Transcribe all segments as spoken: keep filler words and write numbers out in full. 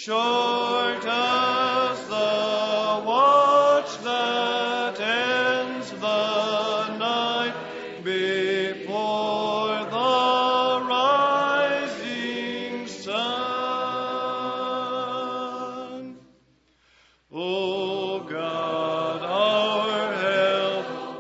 Short as the watch that ends the night before the rising sun. O God, our help,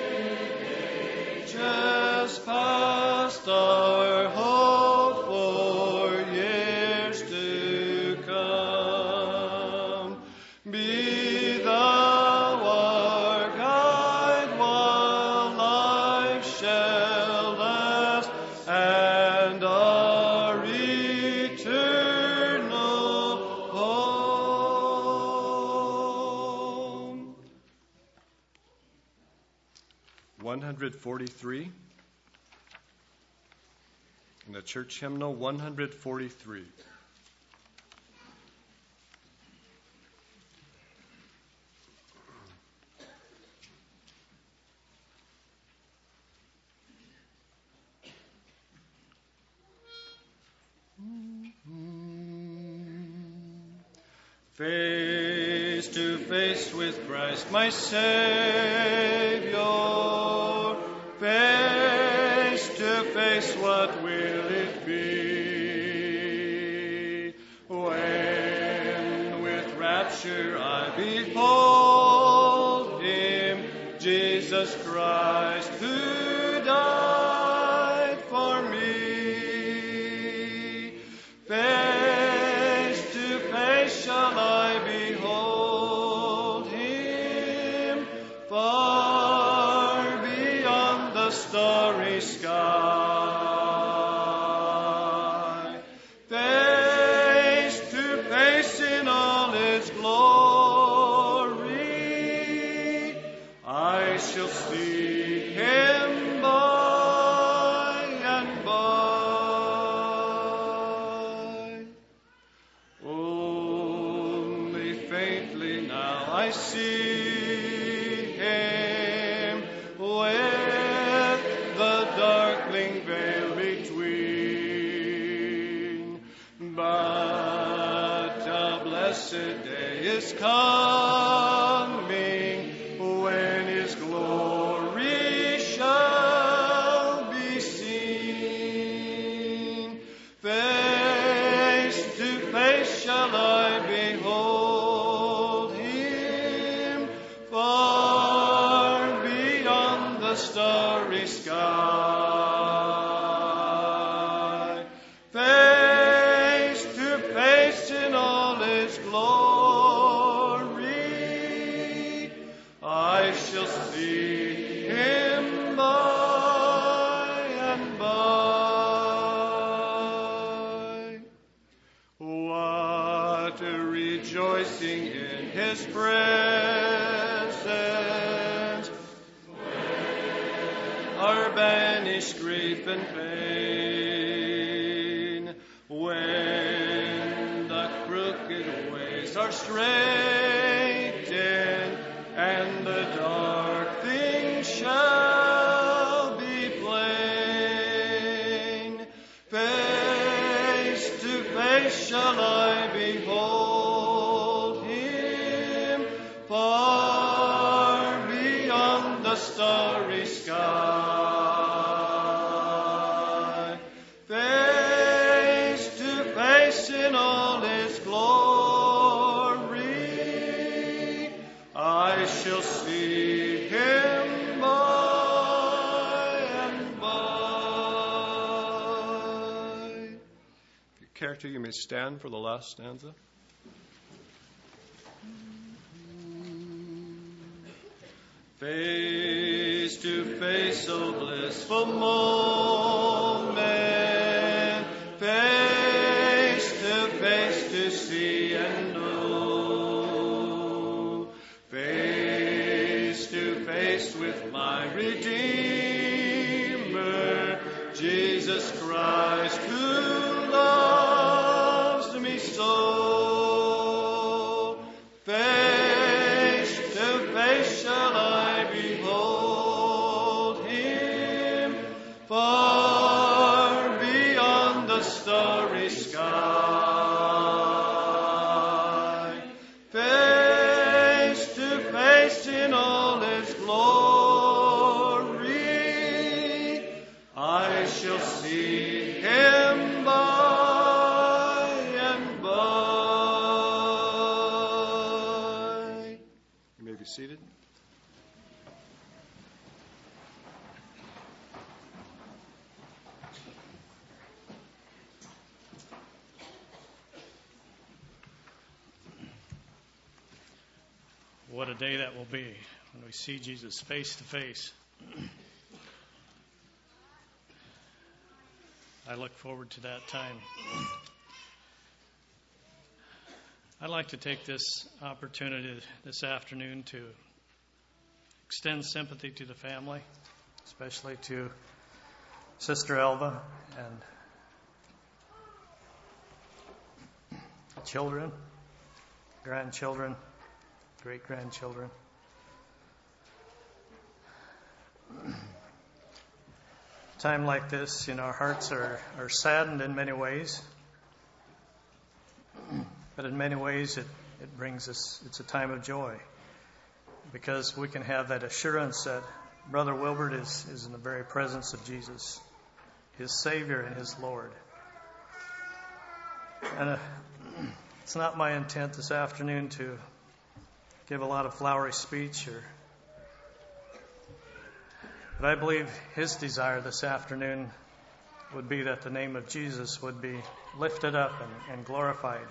ages past, our hope for years to come. Be thou our guide while life shall last, and our eternal home. one forty-three, in the church hymnal one forty-three. Face to face with Christ, my Savior. Face to face, what will it be when with rapture I behold Him, Jesus Christ, who died for me? Face to face shall I behold Him, far beyond the starry sky. Face to face in all its glory, I shall see Him by and by. Only faintly now I see Him, with the darkling veil between. But a blessed day is coming, when His glory shall be seen. Face to face shall I behold Him, far beyond the starry sky. Face to face in all its glory, I shall see Him by and by. What a rejoicing in His presence, our banished grief and pain, when the crooked ways are straightened and the dark things shall be plain. Face to face shall I behold Him, far beyond the starry sky. Face to face in all its glory, I shall see Him by and by. If you care to, you may stand for the last stanza. Face to face, oh blissful moment, face to face to see and know, face to face with my Redeemer, Jesus Christ, who loves me so. Face to face shall I behold Him, far what a day that will be when we see Jesus face to face. I look forward to that time. I'd like to take this opportunity this afternoon to extend sympathy to the family, especially to Sister Elva and the children, grandchildren, great-grandchildren. Time like this, you know, our hearts are, are saddened in many ways. But in many ways, it, it brings us, it's a time of joy. Because we can have that assurance that Brother Wilbert is, is in the very presence of Jesus, his Savior and his Lord. And uh, it's not my intent this afternoon to give a lot of flowery speech, or, but I believe his desire this afternoon would be that the name of Jesus would be lifted up and, and glorified.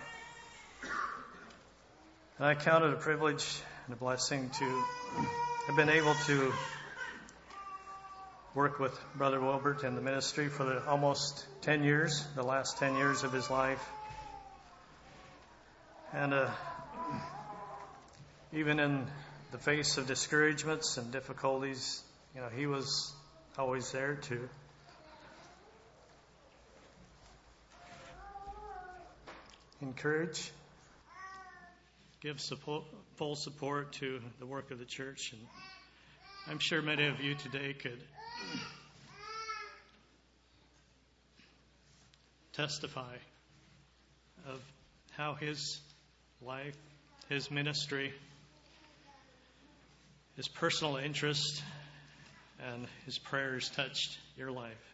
And I count it a privilege and a blessing to have been able to work with Brother Wilbert in the ministry for the almost ten years, the last ten years of his life. And uh, even in the face of discouragements and difficulties, you know, he was always there to encourage, give support, full support to the work of the church. And I'm sure many of you today could testify of how his life, his ministry, his personal interest, and his prayers touched your life.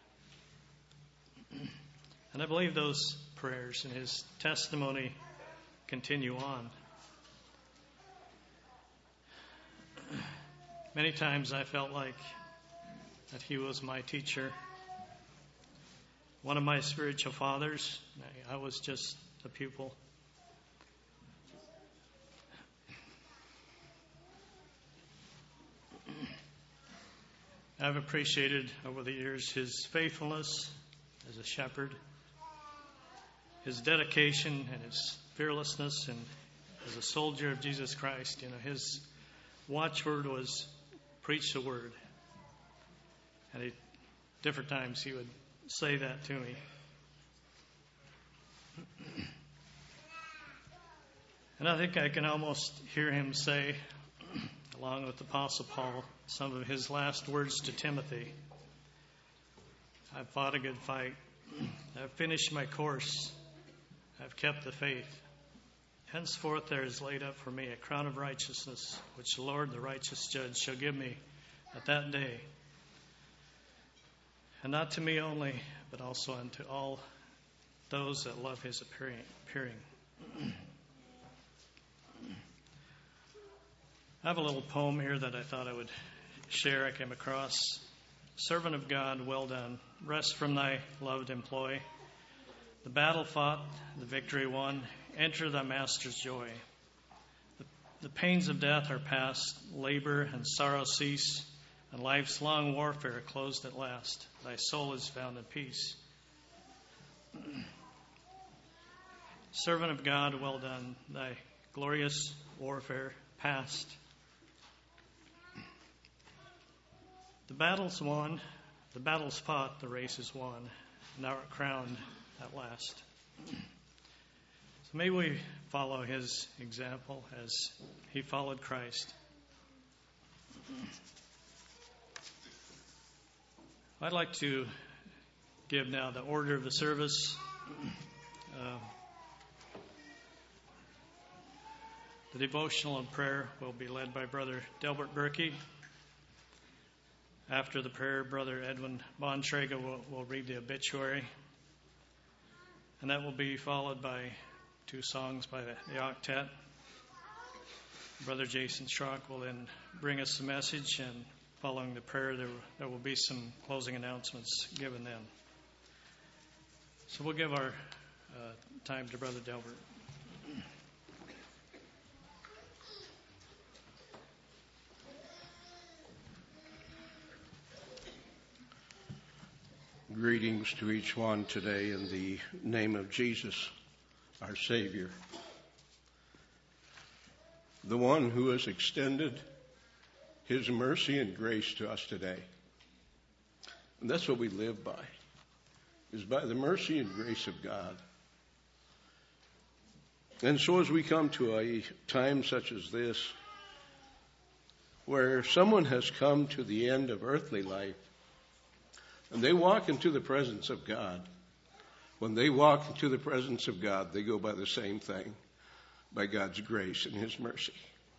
And I believe those prayers and his testimony continue on. Many times I felt like that he was my teacher, one of my spiritual fathers. I was just a pupil. I've appreciated over the years his faithfulness as a shepherd, his dedication and his fearlessness, and as a soldier of Jesus Christ. You know, his watchword was preach the word. And at different times he would say that to me. And I think I can almost hear him say, along with the Apostle Paul, some of his last words to Timothy: I've fought a good fight. I've finished my course. I've kept the faith. Henceforth there is laid up for me a crown of righteousness, which the Lord, the righteous judge, shall give me at that day. And not to me only, but also unto all those that love his appearing. appearing. I have a little poem here that I thought I would share. I came across. Servant of God, well done. Rest from thy loved employ. The battle fought, the victory won. Enter thy master's joy. The, the pains of death are past. Labor and sorrow cease. And life's long warfare closed at last. Thy soul is found in peace. Servant of God, well done. Thy glorious warfare past. The battle's won, the battle's fought, the race is won, and thou art crowned at last. So may we follow his example as he followed Christ. I'd like to give now the order of the service. Uh, the devotional and prayer will be led by Brother Delbert Berkey. After the prayer, Brother Edwin Bontrager will, will read the obituary. And that will be followed by two songs by the, the octet. Brother Jason Schrock will then bring us the message, and following the prayer, there, there will be some closing announcements given then. So we'll give our uh, time to Brother Delbert. Greetings to each one today in the name of Jesus, our Savior, the one who has extended his mercy and grace to us today. And that's what we live by, is by the mercy and grace of God. And so as we come to a time such as this, where someone has come to the end of earthly life, and they walk into the presence of God. When they walk into the presence of God, they go by the same thing, by God's grace and his mercy.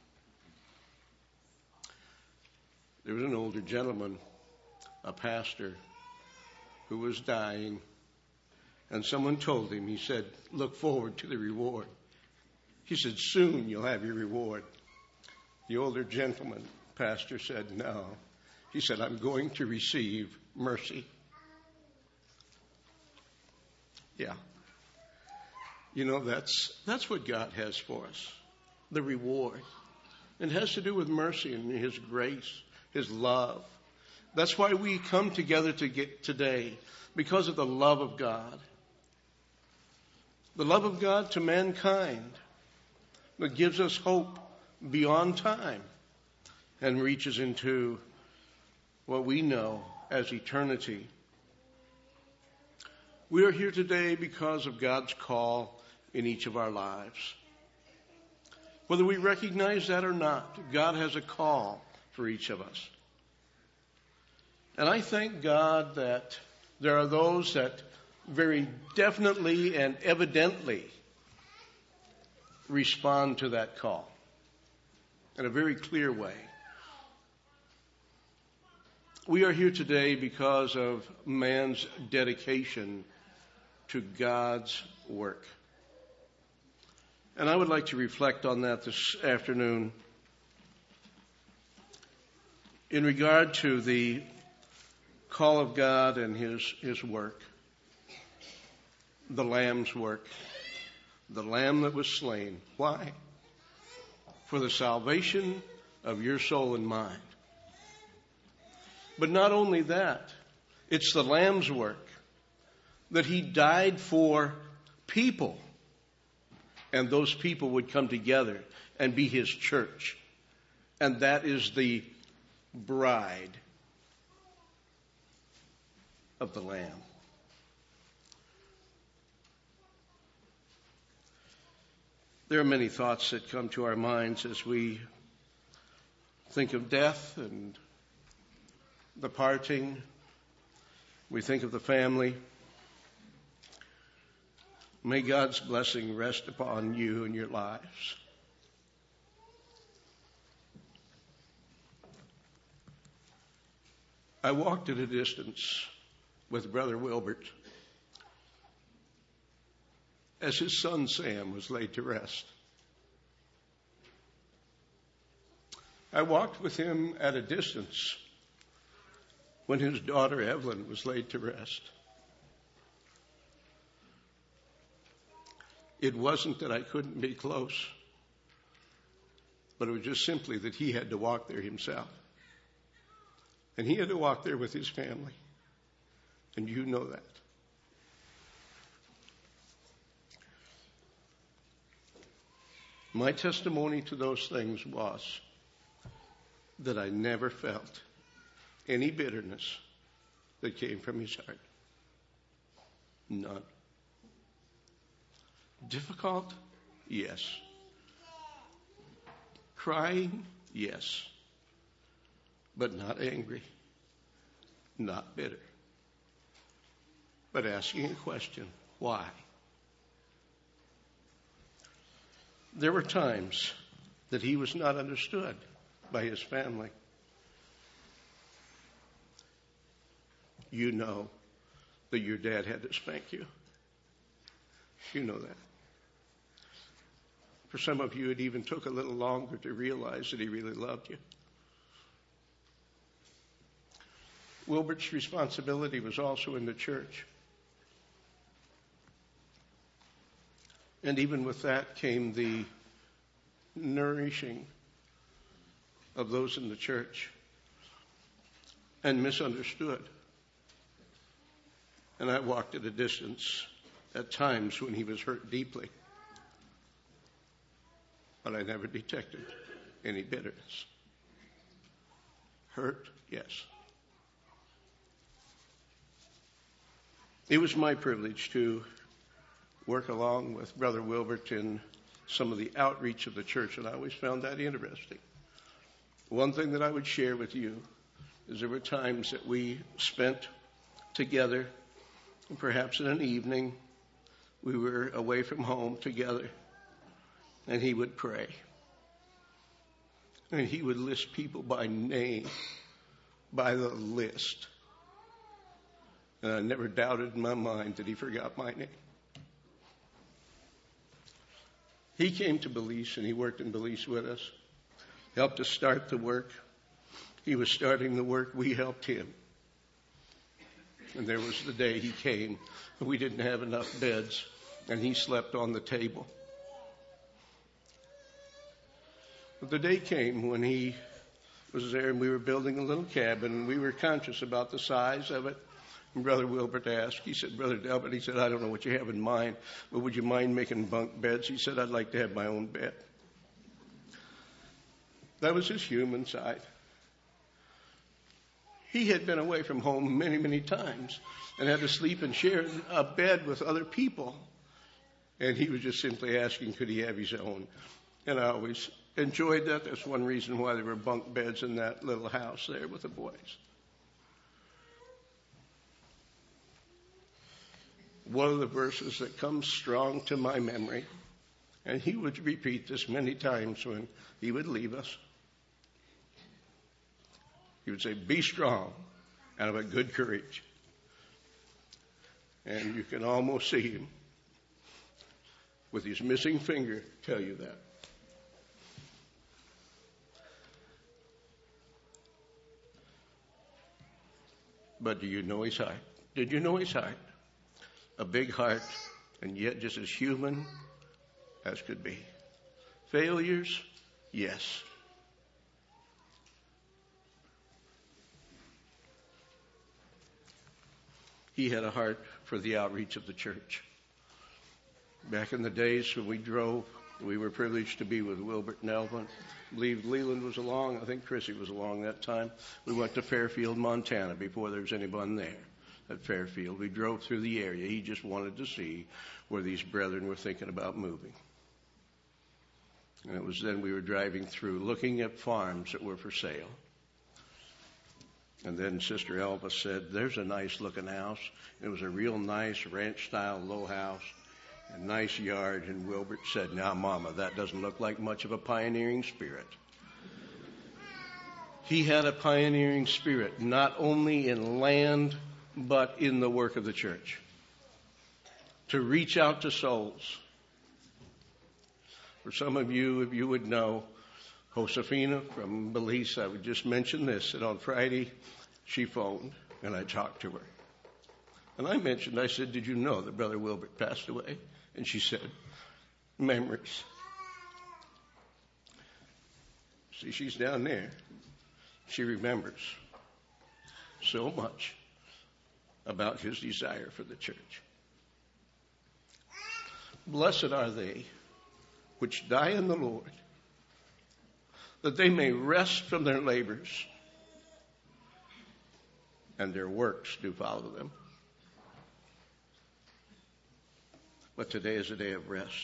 There was an older gentleman, a pastor, who was dying, and someone told him, he said, look forward to the reward. He said, soon you'll have your reward. The older gentleman, pastor, said, no. He said, I'm going to receive mercy. Yeah. You know, that's that's what God has for us, the reward. It has to do with mercy and his grace, his love. That's why we come together to get today, because of the love of God. The love of God to mankind that gives us hope beyond time and reaches into what we know as eternity. We are here today because of God's call in each of our lives. Whether we recognize that or not, God has a call for each of us. And I thank God that there are those that very definitely and evidently respond to that call in a very clear way. We are here today because of man's dedication to God's work. And I would like to reflect on that this afternoon in regard to the call of God and his, his work, the Lamb's work, the Lamb that was slain. Why? For the salvation of your soul and mine. But not only that, it's the Lamb's work that he died for people, and those people would come together and be his church. And that is the bride of the Lamb. There are many thoughts that come to our minds as we think of death and the parting. We think of the family. May God's blessing rest upon you and your lives. I walked at a distance with Brother Wilbert as his son Sam was laid to rest. I walked with him at a distance when his daughter Evelyn was laid to rest. It wasn't that I couldn't be close, but it was just simply that he had to walk there himself. And he had to walk there with his family. And you know that. My testimony to those things was that I never felt any bitterness that came from his heart. None. Difficult? Yes. Crying? Yes. But not angry. Not bitter. But asking a question, why? There were times that he was not understood by his family. You know that your dad had to spank you. You know that. For some of you, it even took a little longer to realize that he really loved you. Wilbert's responsibility was also in the church. And even with that came the nourishing of those in the church and misunderstood. And I walked at a distance at times when he was hurt deeply. But I never detected any bitterness. Hurt, yes. It was my privilege to work along with Brother Wilbert in some of the outreach of the church, and I always found that interesting. One thing that I would share with you is there were times that we spent together, and perhaps in an evening, we were away from home together, and he would pray. And he would list people by name, by the list. And I never doubted in my mind that he forgot my name. He came to Belize, and he worked in Belize with us, helped us start the work. He was starting the work. We helped him. And there was the day he came, and we didn't have enough beds, and he slept on the table. But the day came when he was there, and we were building a little cabin, and we were conscious about the size of it. And Brother Wilbert asked, he said, Brother Delbert, he said, I don't know what you have in mind, but would you mind making bunk beds? He said, I'd like to have my own bed. That was his human side. He had been away from home many, many times and had to sleep and share a bed with other people. And he was just simply asking, could he have his own? And I always enjoyed that. That's one reason why there were bunk beds in that little house there with the boys. One of the verses that comes strong to my memory, and he would repeat this many times when he would leave us. He would say, be strong and of a good courage. And you can almost see him with his missing finger tell you that. But do you know his heart? Did you know his heart? A big heart, and yet just as human as could be. Failures? Yes. He had a heart for the outreach of the church. Back in the days when we drove, we were privileged to be with Wilbert and Elvin. I believe Leland was along. I think Chrissy was along that time. We went to Fairfield, Montana, before there was anyone there at Fairfield. We drove through the area. He just wanted to see where these brethren were thinking about moving. And it was then we were driving through, looking at farms that were for sale. And then Sister Elva said, there's a nice-looking house. It was a real nice ranch-style low house. A nice yard, and Wilbert said, now, Mama, that doesn't look like much of a pioneering spirit. He had a pioneering spirit, not only in land, but in the work of the church. To reach out to souls. For some of you, if you would know, Josefina from Belize, I would just mention this, that on Friday she phoned, and I talked to her. And I mentioned, I said, did you know that Brother Wilbert passed away? And she said, memories. See, she's down there. She remembers so much about his desire for the church. Blessed are they which die in the Lord, that they may rest from their labors, and their works do follow them. But today is a day of rest.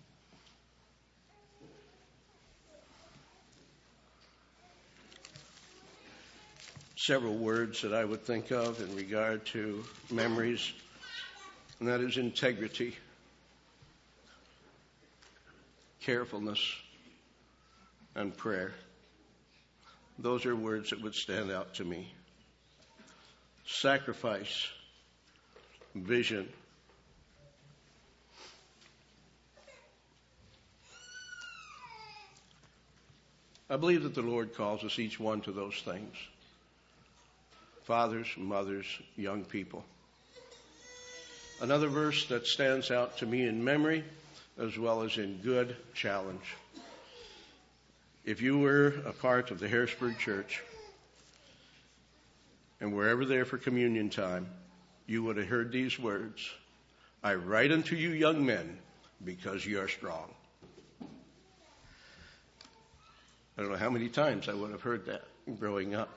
Several words that I would think of in regard to memories, and that is integrity, carefulness, and prayer. Those are words that would stand out to me. Sacrifice, vision, I believe that the Lord calls us each one to those things. Fathers, mothers, young people. Another verse that stands out to me in memory as well as in good challenge. If you were a part of the Harrisburg Church and were ever there for communion time, you would have heard these words, I write unto you young men because you are strong. I don't know how many times I would have heard that growing up.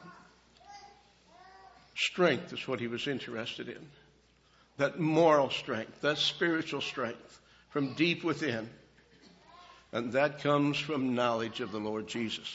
Strength is what he was interested in. That moral strength, that spiritual strength from deep within. And that comes from knowledge of the Lord Jesus.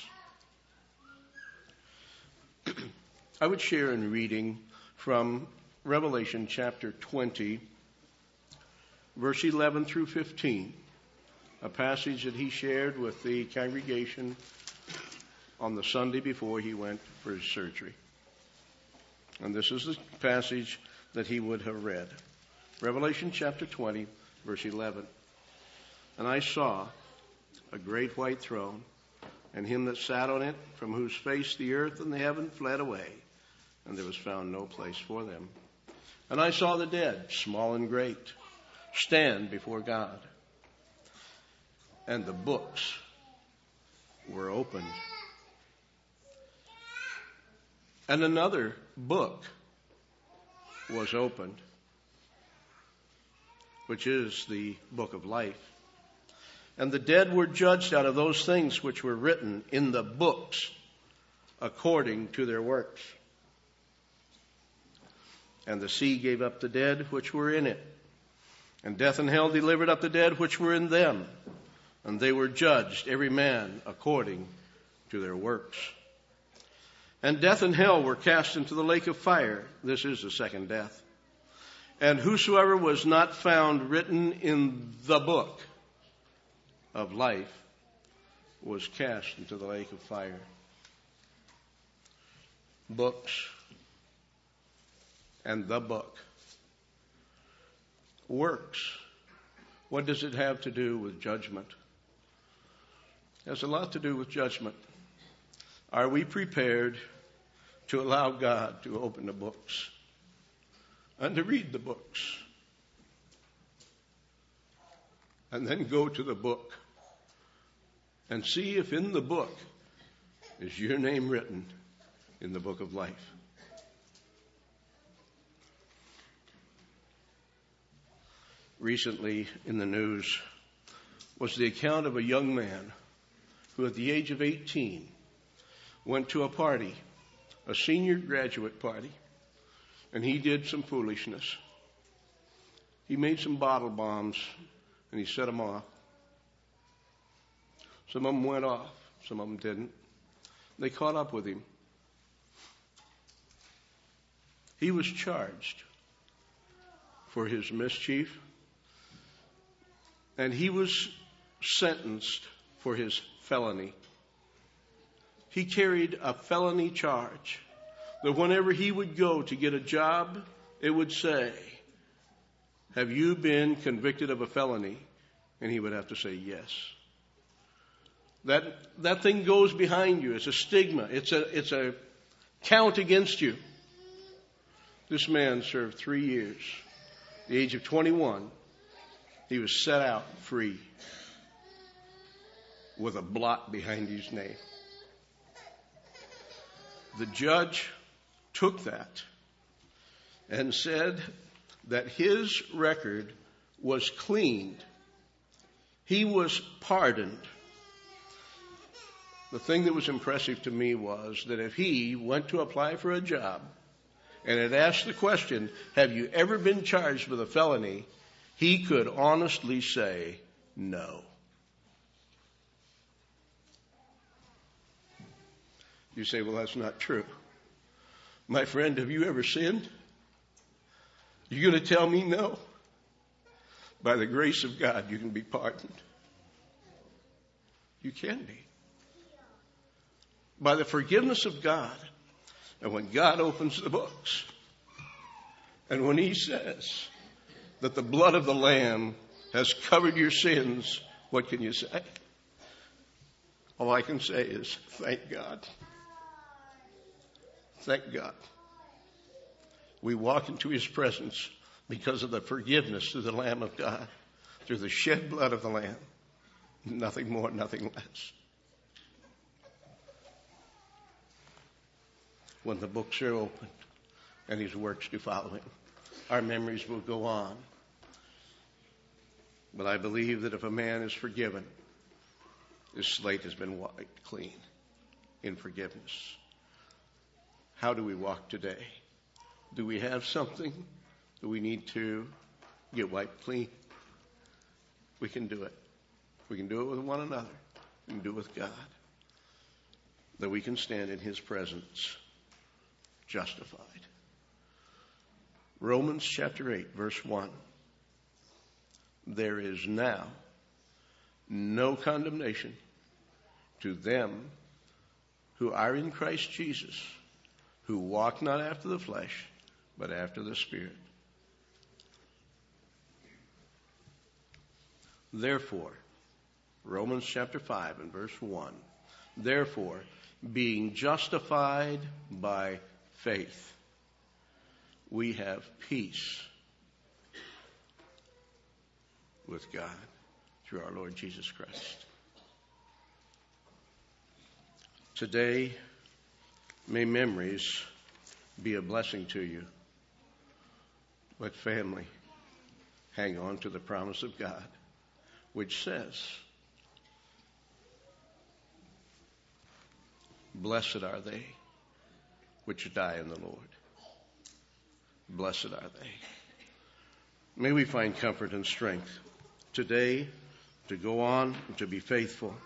I would share in reading from Revelation chapter twenty, verse eleven through fifteen, a passage that he shared with the congregation on the Sunday before he went for his surgery. And this is the passage that he would have read. Revelation chapter twenty, verse eleven. And I saw a great white throne, and him that sat on it, from whose face the earth and the heaven fled away, and there was found no place for them. And I saw the dead, small and great, stand before God. And the books were opened. And another book was opened, which is the book of life. And the dead were judged out of those things which were written in the books according to their works. And the sea gave up the dead which were in it. And death and hell delivered up the dead which were in them. And they were judged, every man according to their works. And death and hell were cast into the lake of fire. This is the second death. And whosoever was not found written in the book of life was cast into the lake of fire. Books and the book. Works. What does it have to do with judgment? It has a lot to do with judgment. Are we prepared to allow God to open the books and to read the books and then go to the book and see if in the book is your name written in the book of life? Recently in the news was the account of a young man who at the age of eighteen went to a party, a senior graduate party, and he did some foolishness. He made some bottle bombs and he set them off. Some of them went off, some of them didn't. They caught up with him. He was charged for his mischief, and he was sentenced for his felony. He carried a felony charge that whenever he would go to get a job, it would say, have you been convicted of a felony? And he would have to say yes. That that thing goes behind you. It's a stigma. It's a it's a count against you. This man served three years. At the age of twenty-one, he was set out free with a blot behind his name. The judge took that and said that his record was cleaned. He was pardoned. The thing that was impressive to me was that if he went to apply for a job and had asked the question, have you ever been charged with a felony? He could honestly say no. You say, well, that's not true. My friend, have you ever sinned? You're going to tell me no? By the grace of God, you can be pardoned. You can be. By the forgiveness of God. And when God opens the books, and when he says that the blood of the Lamb has covered your sins, what can you say? All I can say is, thank God. Thank God. We walk into his presence because of the forgiveness through the Lamb of God, through the shed blood of the Lamb. Nothing more, nothing less. When the books are opened and his works do follow him. our memories will go on. But I believe that if a man is forgiven, his slate has been wiped clean in forgiveness. How do we walk today? Do we have something that we need to get wiped clean? We can do it. We can do it with one another. We can do it with God. That we can stand in his presence justified. Romans chapter eight, verse one. There is now no condemnation to them who are in Christ Jesus, who walk not after the flesh, but after the Spirit. Therefore, Romans chapter five and verse one, therefore, being justified by faith, we have peace with God through our Lord Jesus Christ. Today, may memories be a blessing to you. But family, hang on to the promise of God, which says, blessed are they which die in the Lord. Blessed are they. May we find comfort and strength today to go on and to be faithful.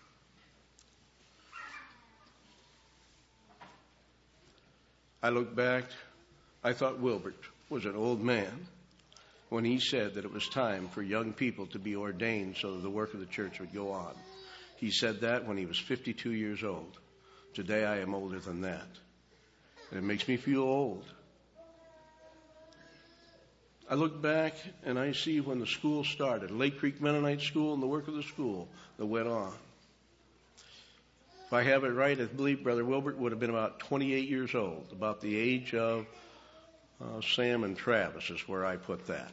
I look back, I thought Wilbert was an old man when he said that it was time for young people to be ordained so that the work of the church would go on. He said that when he was fifty-two years old. Today I am older than that. And it makes me feel old. I look back and I see when the school started, Lake Creek Mennonite School, and the work of the school that went on. If I have it right, I believe Brother Wilbert would have been about twenty-eight years old, about the age of uh, Sam and Travis is where I put that.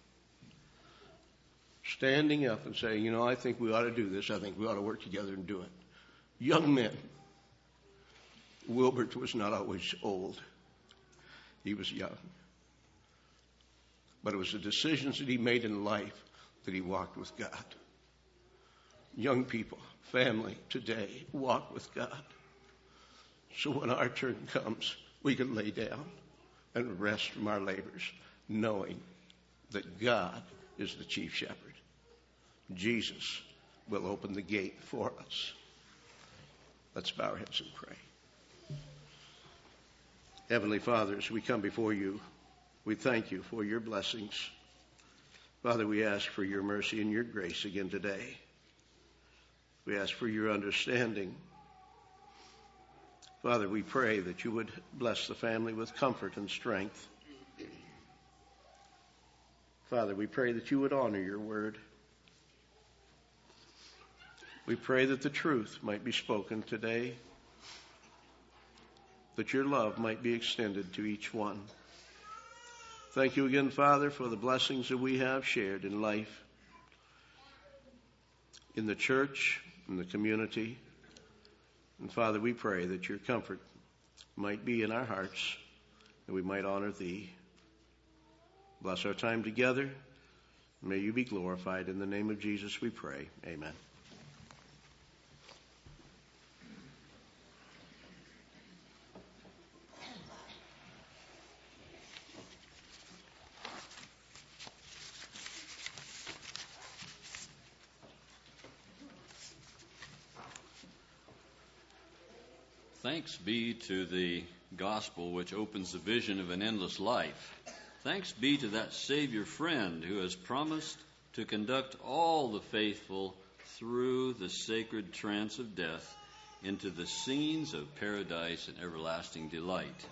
Standing up and saying, you know, I think we ought to do this. I think we ought to work together and do it. Young men. Wilbert was not always old. He was young. But it was the decisions that he made in life that he walked with God. Young people, family, today, walk with God. So when our turn comes, we can lay down and rest from our labors, knowing that God is the chief shepherd. Jesus will open the gate for us. Let's bow our heads and pray. Heavenly Father, as we come before you, we thank you for your blessings. Father, we ask for your mercy and your grace again today. We ask for your understanding. Father, we pray that you would bless the family with comfort and strength. Father, we pray that you would honor your word. We pray that the truth might be spoken today, that your love might be extended to each one. Thank you again, Father, for the blessings that we have shared in life, in the church, in the community. And Father, we pray that your comfort might be in our hearts, and we might honor thee. Bless our time together. May you be glorified. In the name of Jesus we pray. Amen. Thanks be to the gospel which opens the vision of an endless life. Thanks be to that Savior friend who has promised to conduct all the faithful through the sacred trance of death into the scenes of paradise and everlasting delight.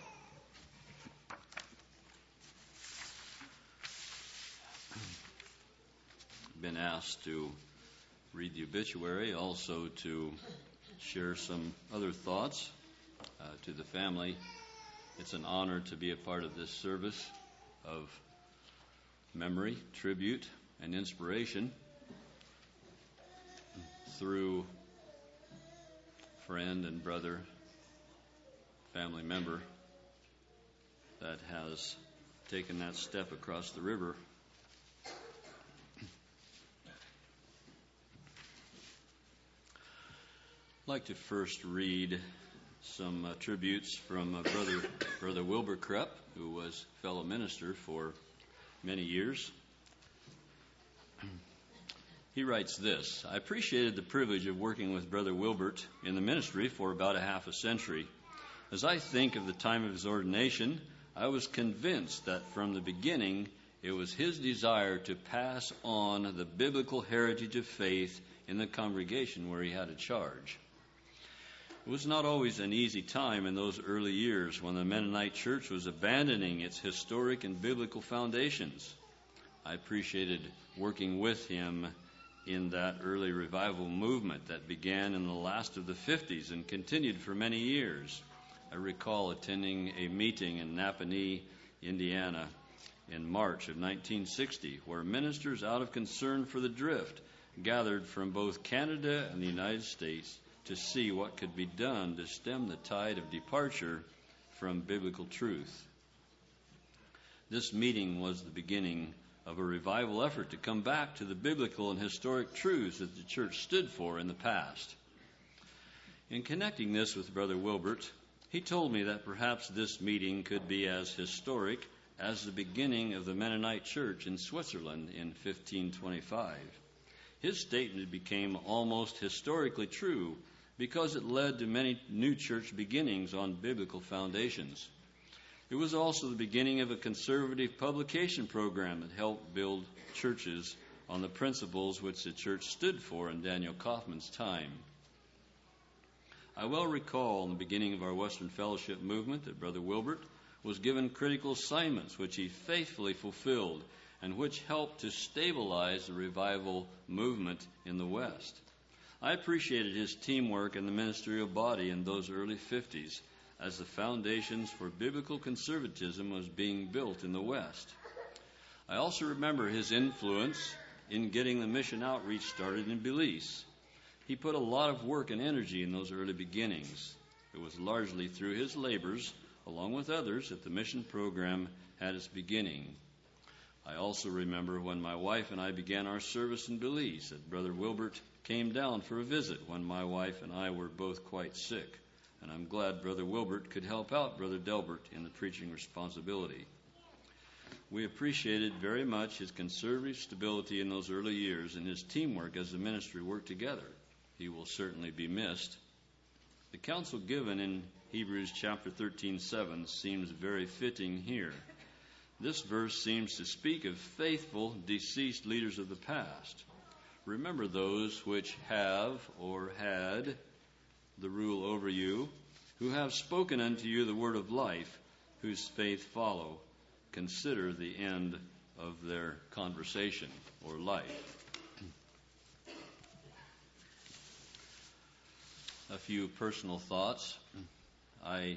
I've been asked to read the obituary, also to share some other thoughts uh, to the family. It's an honor to be a part of this service of memory, tribute, and inspiration through friend and brother, family member that has taken that step across the river. I'd like to first read some uh, tributes from uh, Brother Brother Wilbur Krupp, who was fellow minister for many years. He writes this: I appreciated the privilege of working with Brother Wilbert in the ministry for about a half a century. As I think of the time of his ordination, I was convinced that from the beginning it was his desire to pass on the biblical heritage of faith in the congregation where he had a charge. It was not always an easy time in those early years when the Mennonite Church was abandoning its historic and biblical foundations. I appreciated working with him in that early revival movement that began in the last of the fifties and continued for many years. I recall attending a meeting in Napanee, Indiana, in March of nineteen sixty, where ministers out of concern for the drift gathered from both Canada and the United States to see what could be done to stem the tide of departure from biblical truth. This meeting was the beginning of a revival effort to come back to the biblical and historic truths that the church stood for in the past. In connecting this with Brother Wilbert, he told me that perhaps this meeting could be as historic as the beginning of the Mennonite Church in Switzerland in fifteen twenty-five. His statement became almost historically true because it led to many new church beginnings on biblical foundations. It was also the beginning of a conservative publication program that helped build churches on the principles which the church stood for in Daniel Kaufman's time. I well recall in the beginning of our Western Fellowship movement that Brother Wilbert was given critical assignments which he faithfully fulfilled and which helped to stabilize the revival movement in the West. I appreciated his teamwork in the ministerial body in those early fifties as the foundations for biblical conservatism was being built in the West. I also remember his influence in getting the mission outreach started in Belize. He put a lot of work and energy in those early beginnings. It was largely through his labors, along with others, that the mission program had its beginning. I also remember when my wife and I began our service in Belize that Brother Wilbert came down for a visit when my wife and I were both quite sick, and I'm glad Brother Wilbert could help out Brother Delbert in the preaching responsibility. We appreciated very much his conservative stability in those early years and his teamwork as the ministry worked together. He will certainly be missed. The counsel given in Hebrews chapter thirteen seven seems very fitting here. This verse seems to speak of faithful, deceased leaders of the past. Remember those which have or had the rule over you, who have spoken unto you the word of life, whose faith follow. Consider the end of their conversation or life. A few personal thoughts. I,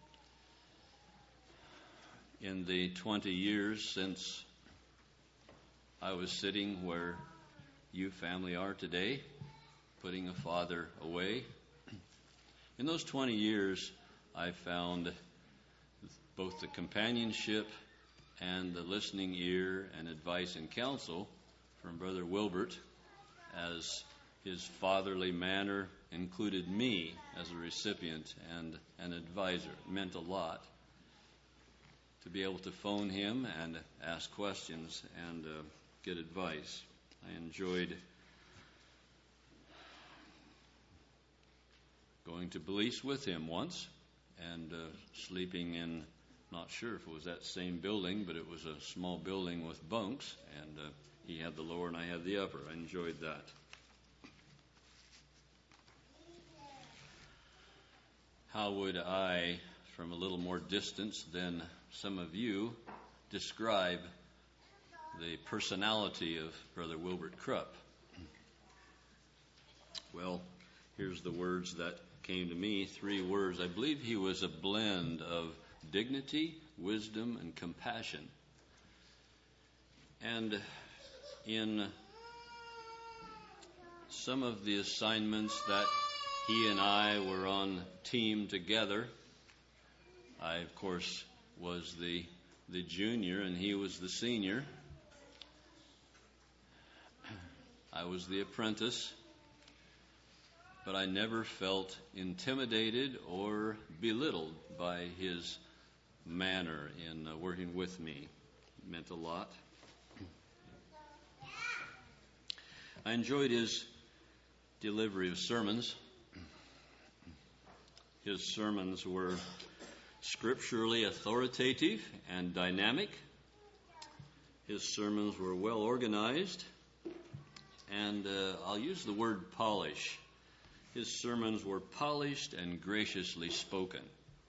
in the twenty years since I was sitting where you family are today, putting a father away, in those twenty years I found both the companionship and the listening ear and advice and counsel from Brother Wilbert, as his fatherly manner included me as a recipient and an advisor. It meant a lot to be able to phone him and ask questions and uh, get advice. I enjoyed going to Belize with him once and uh, sleeping in, not sure if it was that same building, but it was a small building with bunks, and uh, he had the lower and I had the upper. I enjoyed that. How would I, from a little more distance than some of you, describe the personality of Brother Wilbert Krupp? Well, here's the words that came to me, three words. I believe he was a blend of dignity, wisdom, and compassion. And in some of the assignments that he and I were on team together, I, of course, was the the junior and he was the senior. I was the apprentice, but I never felt intimidated or belittled by his manner in uh, working with me. It meant a lot. I enjoyed his delivery of sermons. His sermons were scripturally authoritative and dynamic. His sermons were well organized, and uh, I'll use the word polish. His sermons were polished and graciously spoken.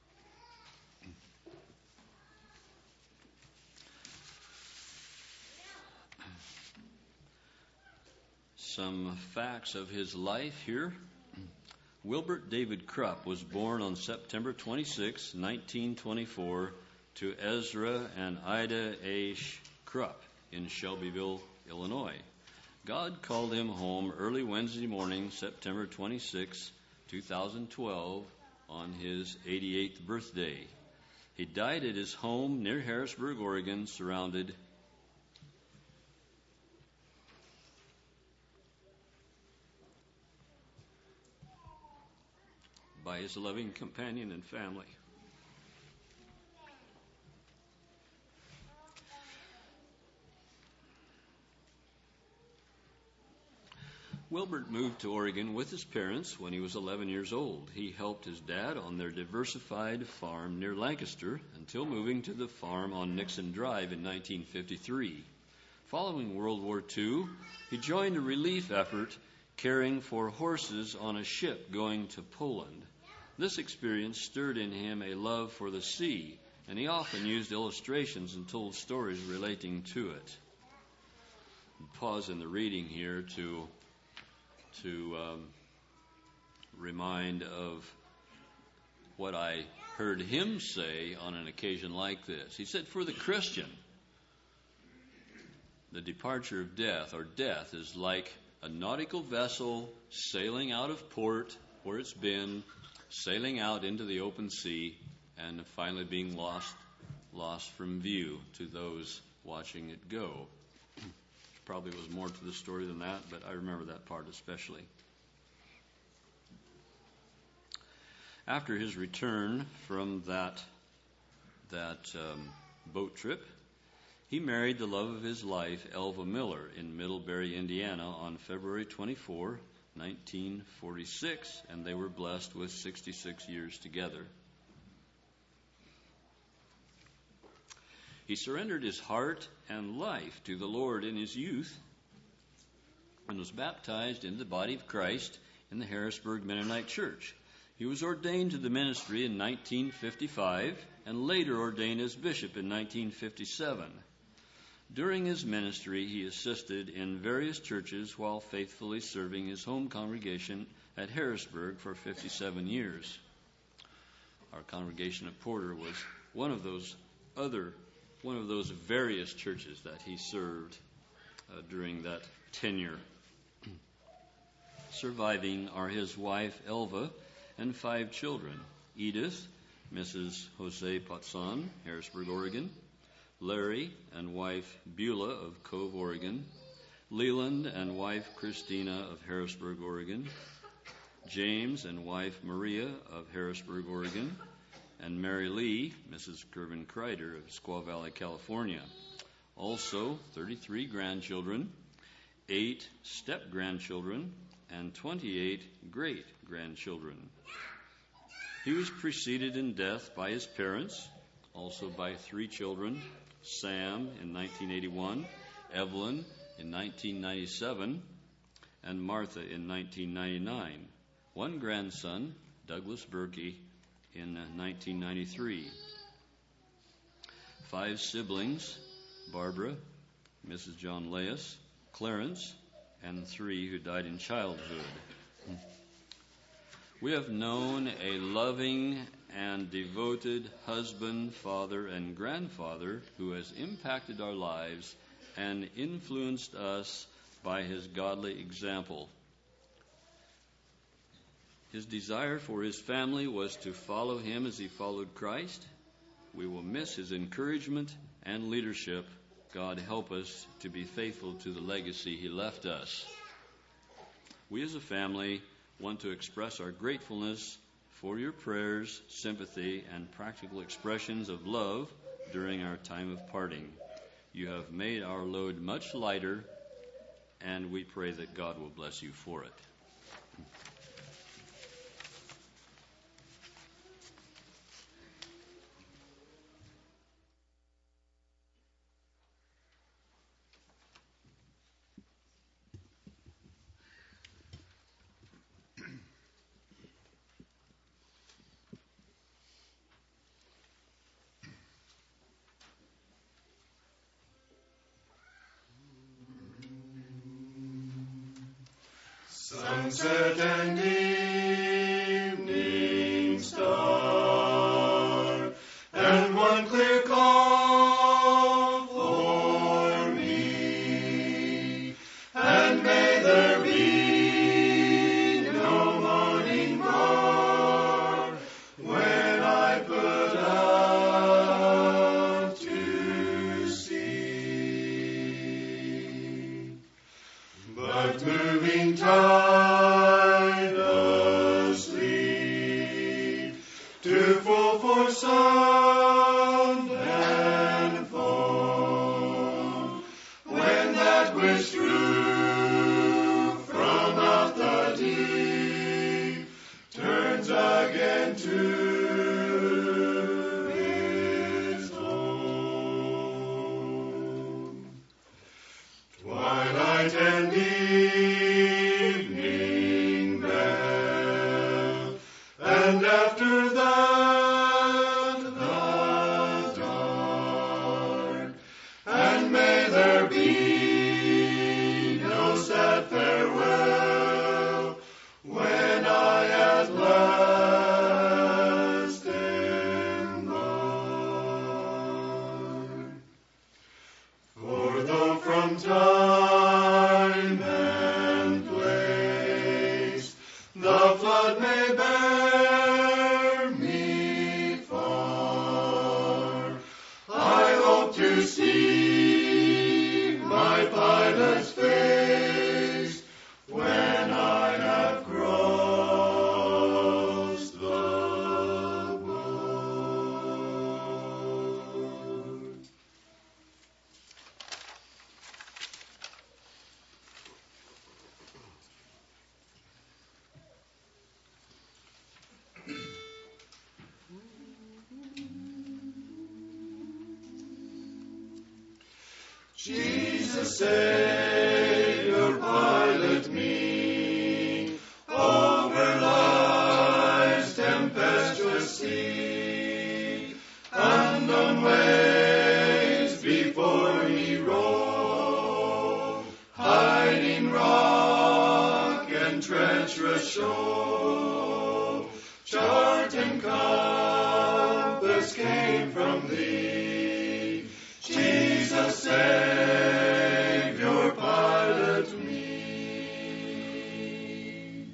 Some facts of his life here. Wilbert David Krupp was born on September twenty-sixth, nineteen twenty-four, to Ezra and Ida H. Krupp in Shelbyville, Illinois. God called him home early Wednesday morning, September twenty-sixth, twenty twelve, on his eighty-eighth birthday. He died at his home near Harrisburg, Oregon, surrounded by his loving companion and family. Wilbert moved to Oregon with his parents when he was eleven years old. He helped his dad on their diversified farm near Lancaster until moving to the farm on Nixon Drive in nineteen fifty-three. Following World War Two, he joined a relief effort caring for horses on a ship going to Poland. This experience stirred in him a love for the sea, and he often used illustrations and told stories relating to it. I'll pause in the reading here to to um, remind of what I heard him say on an occasion like this. He said, for the Christian, the departure of death, or death, is like a nautical vessel sailing out of port where it's been, sailing out into the open sea, and finally being lost, lost from view to those watching it go. Probably was more to the story than that, but I remember that part especially. After his return from that that um, boat trip, he married the love of his life, Elva Miller, in Middlebury, Indiana, on February twenty-fourth, nineteen forty-six, and they were blessed with sixty-six years together. He surrendered his heart and life to the Lord in his youth and was baptized into the body of Christ in the Harrisburg Mennonite Church. He was ordained to the ministry in nineteen fifty-five and later ordained as bishop in nineteen fifty-seven. During his ministry, he assisted in various churches while faithfully serving his home congregation at Harrisburg for fifty-seven years. Our congregation at Porter was one of those other one of those various churches that he served uh, during that tenure. Surviving are his wife, Elva, and five children: Edith, Missus Jose Patson, Harrisburg, Oregon; Larry and wife Beulah of Cove, Oregon; Leland and wife Christina of Harrisburg, Oregon; James and wife Maria of Harrisburg, Oregon; and Mary Lee, Missus Gervin Kreider of Squaw Valley, California. Also, thirty-three grandchildren, eight step-grandchildren, and twenty-eight great-grandchildren. He was preceded in death by his parents, also by three children: Sam in nineteen eighty-one, Evelyn in nineteen ninety-seven, and Martha in nineteen ninety-nine. One grandson, Douglas Berkey, in nineteen ninety-three. Five siblings: Barbara, Missus John Leas, Clarence, and three who died in childhood. We have known a loving and devoted husband, father, and grandfather who has impacted our lives and influenced us by his godly example. His desire for his family was to follow him as he followed Christ. We will miss his encouragement and leadership, God, help us to be faithful to the legacy he left us. We as a family want to express our gratefulness for your prayers, sympathy, and practical expressions of love during our time of parting. You have made our load much lighter, and we pray that God will bless you for it. Sunset and evening star, and one clear call for me, and may there be no morning bar when I put out to sea. But moving tide asleep, to full for sound and foam, when that which drew from out the deep turns again to its home. Twilight and evening bell, and after that the dark, and may there be no sad farewell when I at last embark. For though from time and place the flood may bear me far, I hope to see my pilot's face when I have crossed the board. Jesus, Savior, pilot me over life's tempestuous sea. Unknown waves before me roll, hiding rock and treacherous shore. Chart and compass came from thee, Jesus, Savior, pilot me.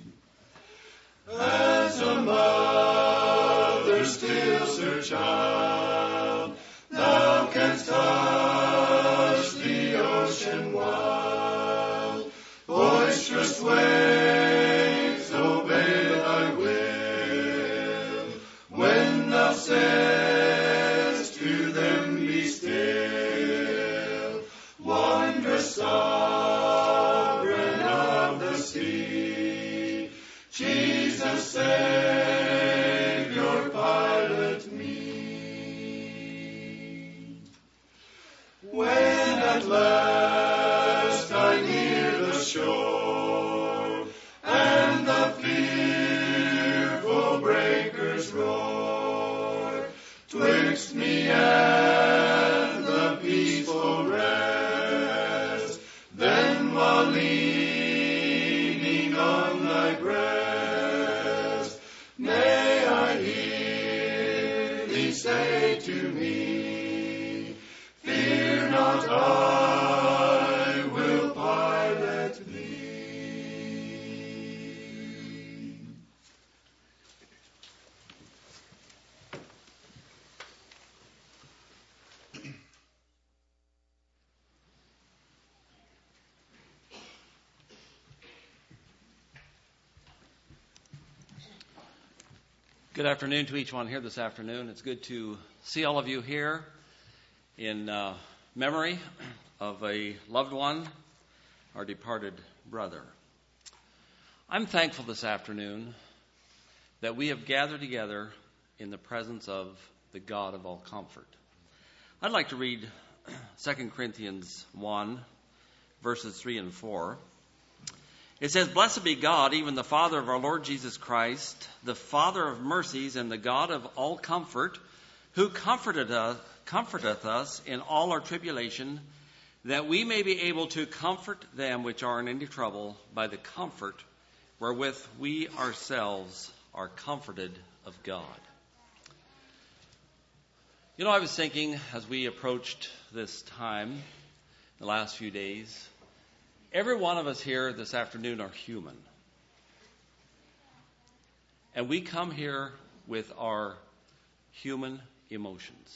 As a mother stills her child, thou canst touch the ocean wild. Boisterous waves obey thy will, when thou sayest to them, be still. Wondrous sovereign of the sea, Jesus, Savior, pilot me. When at last I near the shore, and the fearful breakers roar, twixt me and the peaceful rest, then while leaning on thy breast, may I hear thee say to me, fear not, I will pilot thee. Good afternoon to each one here this afternoon. It's good to see all of you here in uh, memory of a loved one, our departed brother. I'm thankful this afternoon that we have gathered together in the presence of the God of all comfort. I'd like to read Second Corinthians one, verses three and four. It says, "Blessed be God, even the Father of our Lord Jesus Christ, the Father of mercies and the God of all comfort, who comforted us, comforteth us in all our tribulation, that we may be able to comfort them which are in any trouble by the comfort wherewith we ourselves are comforted of God." You know, I was thinking as we approached this time, the last few days, every one of us here this afternoon are human. And we come here with our human emotions.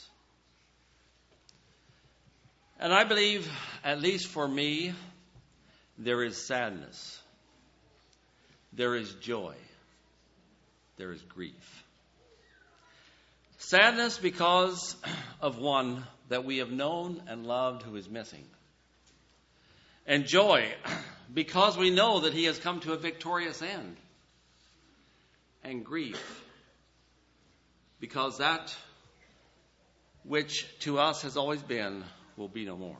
And I believe, at least for me, there is sadness. There is joy. There is grief. Sadness because of one that we have known and loved who is missing. And joy because we know that he has come to a victorious end. And grief because that which to us has always been will be no more.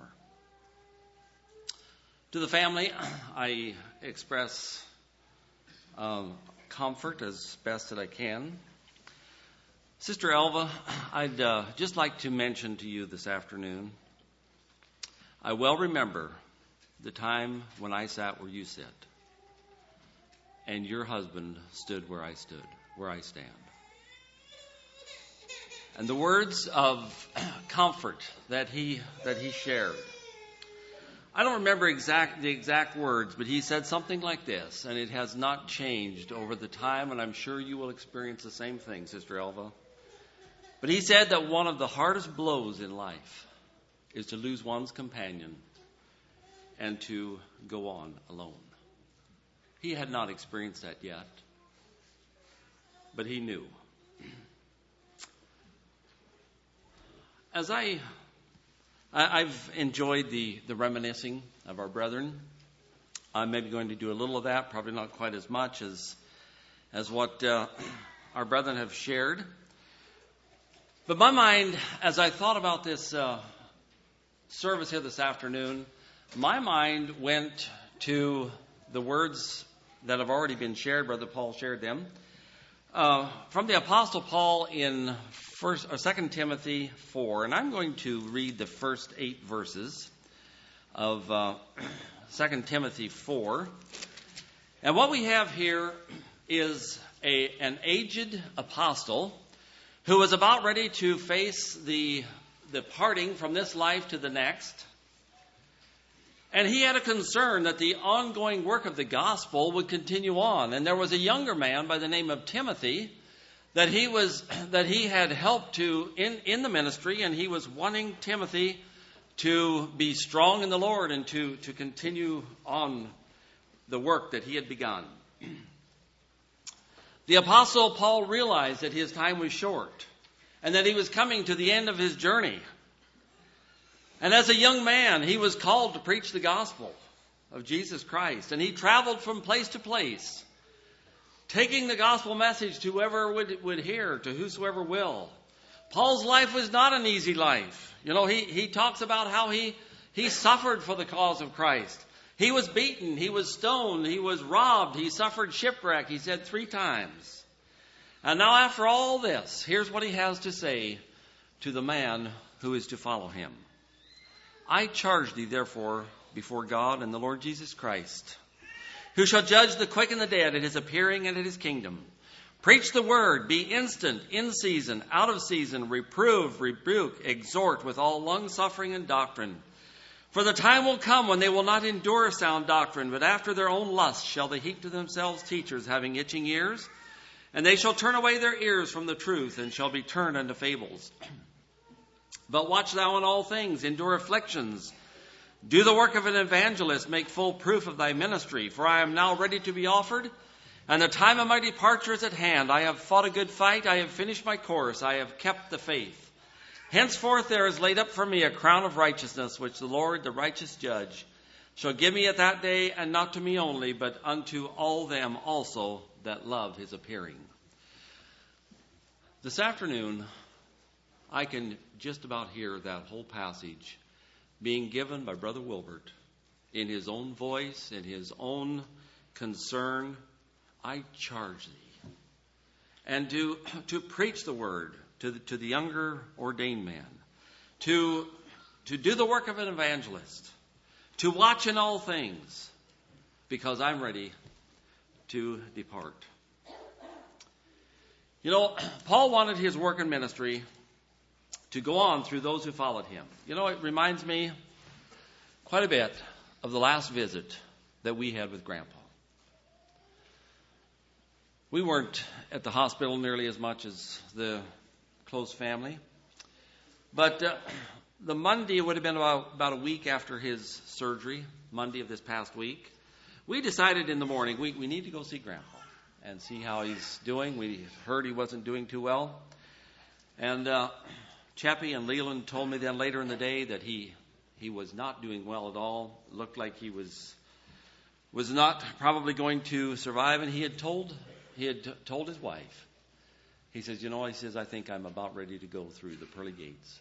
To the family, I express um, comfort as best that I can. Sister Elva, I'd uh, just like to mention to you this afternoon, I well remember the time when I sat where you sit, and your husband stood where I stood, where I stand. And the words of comfort that he that he shared. I don't remember exact the exact words, but he said something like this, and it has not changed over the time, and I'm sure you will experience the same thing, Sister Elva. But he said that one of the hardest blows in life is to lose one's companion and to go on alone. He had not experienced that yet, but he knew. As I, I I've enjoyed the, the reminiscing of our brethren. I'm maybe going to do a little of that, probably not quite as much as as what uh, our brethren have shared. But my mind, as I thought about this uh, service here this afternoon, my mind went to the words that have already been shared. Brother Paul shared them. Uh, from the Apostle Paul in first or Second Timothy four, and I'm going to read the first eight verses of uh, Second Timothy four. And what we have here is a an aged apostle who was about ready to face the the parting from this life to the next. And he had a concern that the ongoing work of the gospel would continue on. And there was a younger man by the name of Timothy that he was that he had helped to in, in the ministry, and he was wanting Timothy to be strong in the Lord and to, to continue on the work that he had begun. The Apostle Paul realized that his time was short and that he was coming to the end of his journey. And as a young man, he was called to preach the gospel of Jesus Christ. And he traveled from place to place, taking the gospel message to whoever would, would hear, to whosoever will. Paul's life was not an easy life. You know, he, he talks about how he, he suffered for the cause of Christ. He was beaten, he was stoned, he was robbed, he suffered shipwreck, he said three times. And now after all this, here's what he has to say to the man who is to follow him. "I charge thee therefore before God and the Lord Jesus Christ, who shall judge the quick and the dead at his appearing and at his kingdom. Preach the word, be instant, in season, out of season, reprove, rebuke, exhort with all long-suffering and doctrine. For the time will come when they will not endure sound doctrine, but after their own lust shall they heap to themselves teachers having itching ears, and they shall turn away their ears from the truth, and shall be turned unto fables. But watch thou in all things, endure afflictions. Do the work of an evangelist, make full proof of thy ministry. For I am now ready to be offered, And the time of my departure is at hand. I have fought a good fight. I have finished my course. I have kept the faith. Henceforth there is laid up for me a crown of righteousness, which the Lord, the righteous judge, shall give me at that day, and not to me only, but unto all them also that love his appearing. This afternoon, I can just about hear that whole passage being given by Brother Wilbert in his own voice, in his own concern. I charge thee. And to, to preach the word to the, to the younger ordained man, to, to do the work of an evangelist, to watch in all things, because I'm ready to depart. You know, Paul wanted his work and ministry to go on through those who followed him. You know, it reminds me quite a bit of the last visit that we had with Grandpa. We weren't at the hospital nearly as much as the close family. But uh, the Monday, it would have been about, about a week after his surgery, Monday of this past week, we decided in the morning we, we need to go see Grandpa and see how he's doing. We heard he wasn't doing too well. And uh, Chappie and Leland told me then later in the day that he he was not doing well at all. It looked like he was was not probably going to survive. And he had told he had t- told his wife, he says, you know, he says, I think I'm about ready to go through the pearly gates.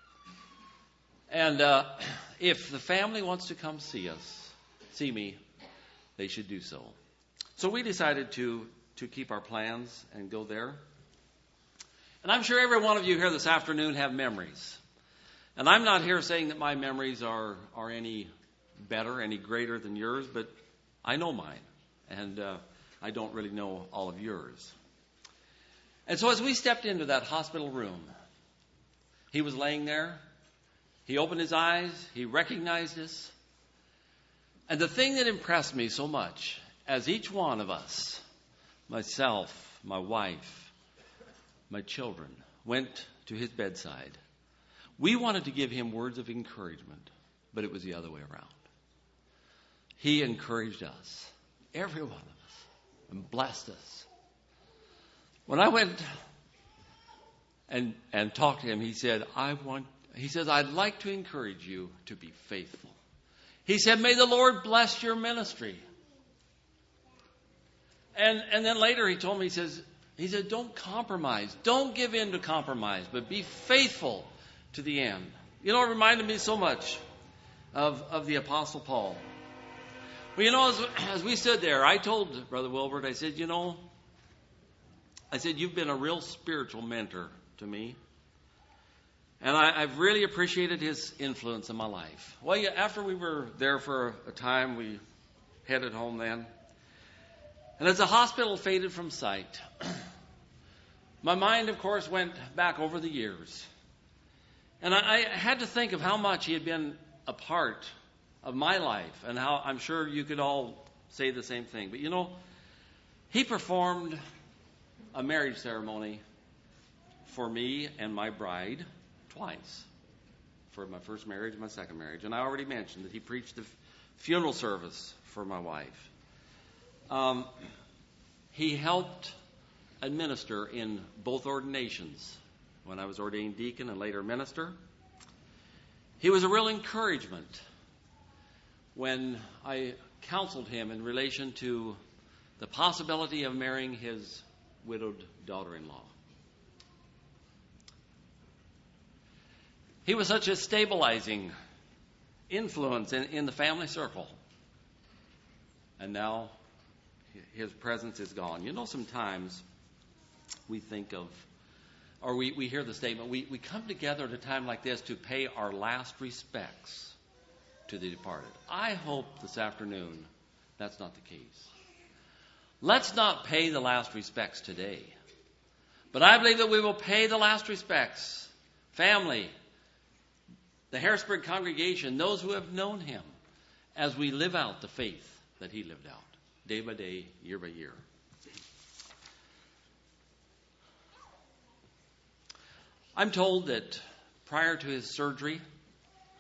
And uh, if the family wants to come see us, see me, they should do so. So we decided to to keep our plans and go there. And I'm sure every one of you here this afternoon have memories. And I'm not here saying that my memories are, are any better, any greater than yours, but I know mine. And uh, I don't really know all of yours. And so as we stepped into that hospital room, he was laying there. He opened his eyes. He recognized us. And the thing that impressed me so much, as each one of us, myself, my wife, my children, went to his bedside, we wanted to give him words of encouragement, but it was the other way around. He encouraged us, every one of us, and blessed us. When I went and and talked to him, he said, I want, he says, I'd like to encourage you to be faithful. He said, may the Lord bless your ministry. And and then later he told me, he says, he said, don't compromise. Don't give in to compromise, but be faithful to the end. You know, it reminded me so much of, of the Apostle Paul. Well, you know, as, as we stood there, I told Brother Wilbert, I said, you know, I said, you've been a real spiritual mentor to me. And I, I've really appreciated his influence in my life. Well, yeah, after we were there for a time, we headed home then. And as the hospital faded from sight, my mind, of course, went back over the years. And I, I had to think of how much he had been a part of my life, and how I'm sure you could all say the same thing. But you know, he performed a marriage ceremony for me and my bride twice. For my first marriage and my second marriage. And I already mentioned that he preached the funeral service for my wife. Um, he helped administer in both ordinations, when I was ordained deacon and later minister. He was a real encouragement when I counseled him in relation to the possibility of marrying his widowed daughter-in-law. He was such a stabilizing influence in, in the family circle. And now his presence is gone. You know, sometimes we think of, or we, we hear the statement, we, we come together at a time like this to pay our last respects to the departed. I hope this afternoon that's not the case. Let's not pay the last respects today. But I believe that we will pay the last respects, family, the Harrisburg congregation, those who have known him, as we live out the faith that he lived out, day by day, year by year. I'm told that prior to his surgery,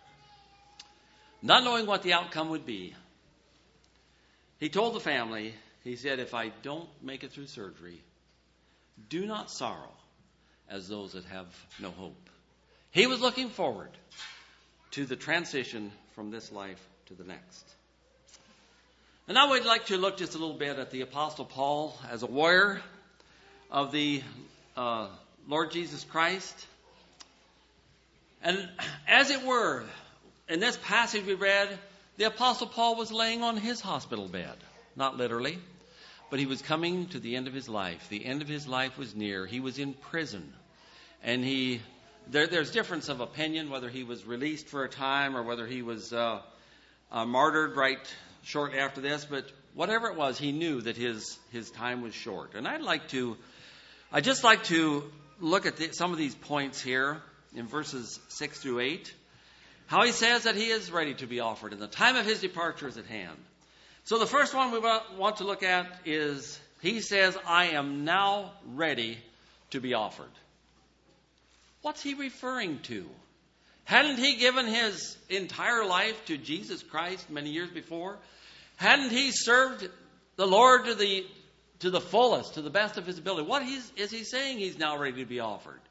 not knowing what the outcome would be, he told the family He said, if I don't make it through surgery, do not sorrow as those that have no hope. He was looking forward to the transition from this life to the next. And now we'd like to look just a little bit at the Apostle Paul as a warrior of the uh, Lord Jesus Christ. And as it were, in this passage we read, the Apostle Paul was laying on his hospital bed. Not literally, but he was coming to the end of his life. The end of his life was near. He was in prison. And he, there, there's difference of opinion whether he was released for a time or whether he was uh, uh, martyred right shortly after this. But whatever it was, he knew that his, his time was short. And I'd like to, I'd just like to look at the, some of these points here in verses six through eight. How he says that he is ready to be offered and the time of his departure is at hand. So the first one we want to look at is, he says, I am now ready to be offered. What's he referring to? Hadn't he given his entire life to Jesus Christ many years before? Hadn't he served the Lord to the to the fullest, to the best of his ability? What he's, is he saying he's now ready to be offered?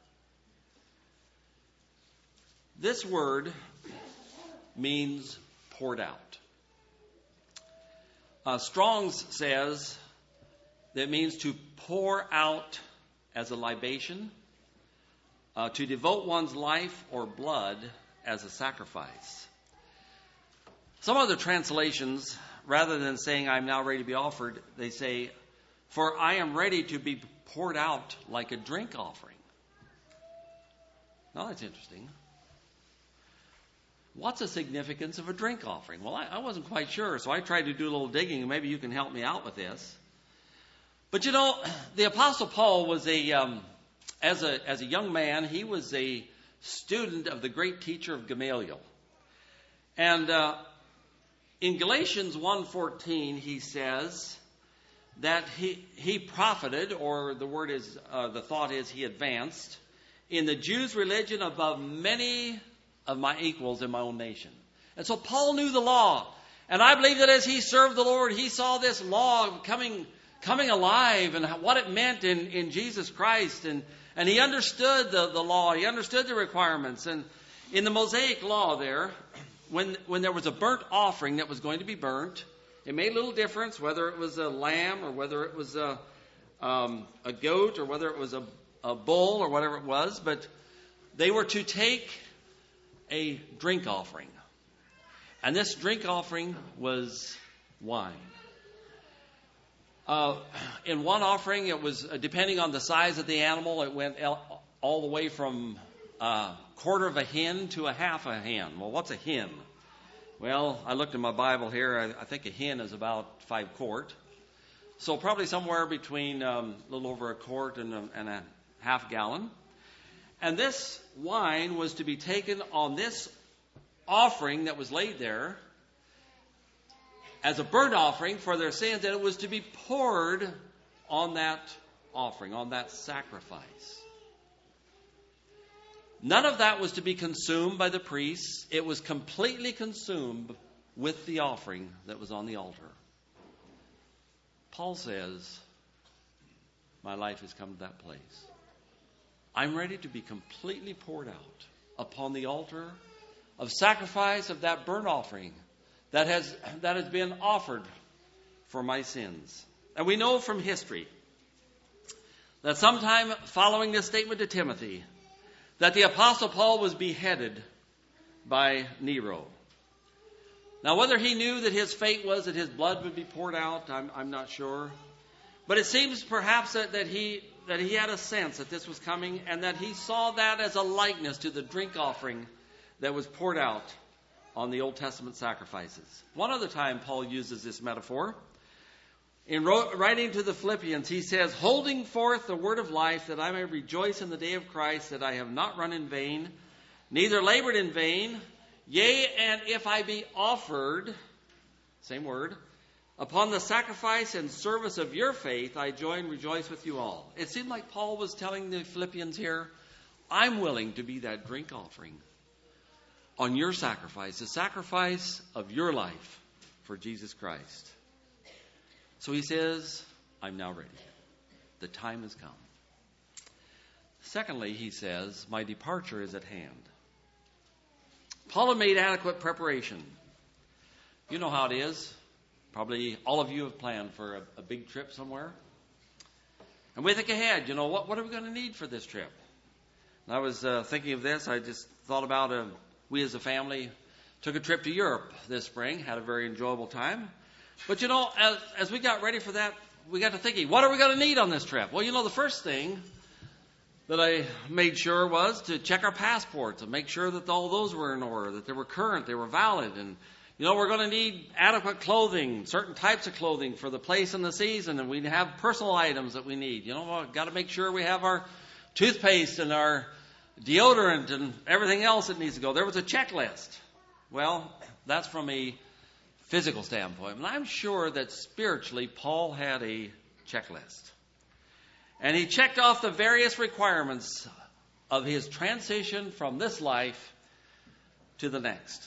This word means poured out. Uh, Strong's says that it means to pour out as a libation, uh, to devote one's life or blood as a sacrifice. Some other translations, rather than saying I'm now ready to be offered, they say, for I am ready to be poured out like a drink offering. Now that's interesting. What's the significance of a drink offering? Well, I, I wasn't quite sure, so I tried to do a little digging, and maybe you can help me out with this. But you know, the Apostle Paul was a, um, as a as a young man, he was a student of the great teacher of Gamaliel. And uh, in Galatians one fourteen, he says that he he profited, or the word is, uh, the thought is he advanced, in the Jews' religion above many of my equals in my own nation. And so Paul knew the law. And I believe that as he served the Lord, he saw this law coming coming alive and what it meant in, in Jesus Christ. And, and he understood the, the law. He understood the requirements. And in the Mosaic law there, when, when there was a burnt offering that was going to be burnt, it made a little difference whether it was a lamb or whether it was a, um, a goat or whether it was a, a bull or whatever it was. But they were to take a drink offering. And this drink offering was wine. Uh, in one offering, it was, uh, depending on the size of the animal, it went el- all the way from a quarter of a hin to a half a hen. Well, what's a hin? Well, I looked in my Bible here. I, I think a hin is about five quart. So probably somewhere between um, a little over a quart and a, and a half gallon. And this wine was to be taken on this offering that was laid there as a burnt offering for their sins, and it was to be poured on that offering, on that sacrifice. None of that was to be consumed by the priests. It was completely consumed with the offering that was on the altar. Paul says, my life has come to that place. I'm ready to be completely poured out upon the altar of sacrifice of that burnt offering that has that has been offered for my sins. And we know from history that sometime following this statement to Timothy, that the Apostle Paul was beheaded by Nero. Now, whether he knew that his fate was that his blood would be poured out, I'm, I'm not sure. But it seems perhaps that, that he that he had a sense that this was coming, and that he saw that as a likeness to the drink offering that was poured out on the Old Testament sacrifices. One other time Paul uses this metaphor. In writing to the Philippians, he says, holding forth the word of life, that I may rejoice in the day of Christ, that I have not run in vain, neither labored in vain. Yea, and if I be offered, same word, upon the sacrifice and service of your faith, I join, rejoice with you all. It seemed like Paul was telling the Philippians here, I'm willing to be that drink offering on your sacrifice, the sacrifice of your life for Jesus Christ. So he says, I'm now ready. The time has come. Secondly, he says, my departure is at hand. Paul had made adequate preparation. You know how it is. Probably all of you have planned for a, a big trip somewhere. And we think ahead, you know, what, what are we going to need for this trip? And I was uh, thinking of this. I just thought about uh, we as a family took a trip to Europe this spring, had a very enjoyable time. But, you know, as, as we got ready for that, we got to thinking, what are we going to need on this trip? Well, you know, the first thing that I made sure was to check our passports and make sure that all those were in order, that they were current, they were valid. And, you know, we're going to need adequate clothing, certain types of clothing for the place and the season, and we have personal items that we need. You know, we've got to make sure we have our toothpaste and our deodorant and everything else that needs to go. There was a checklist. Well, that's from a physical standpoint. And I'm sure that spiritually Paul had a checklist. And he checked off the various requirements of his transition from this life to the next.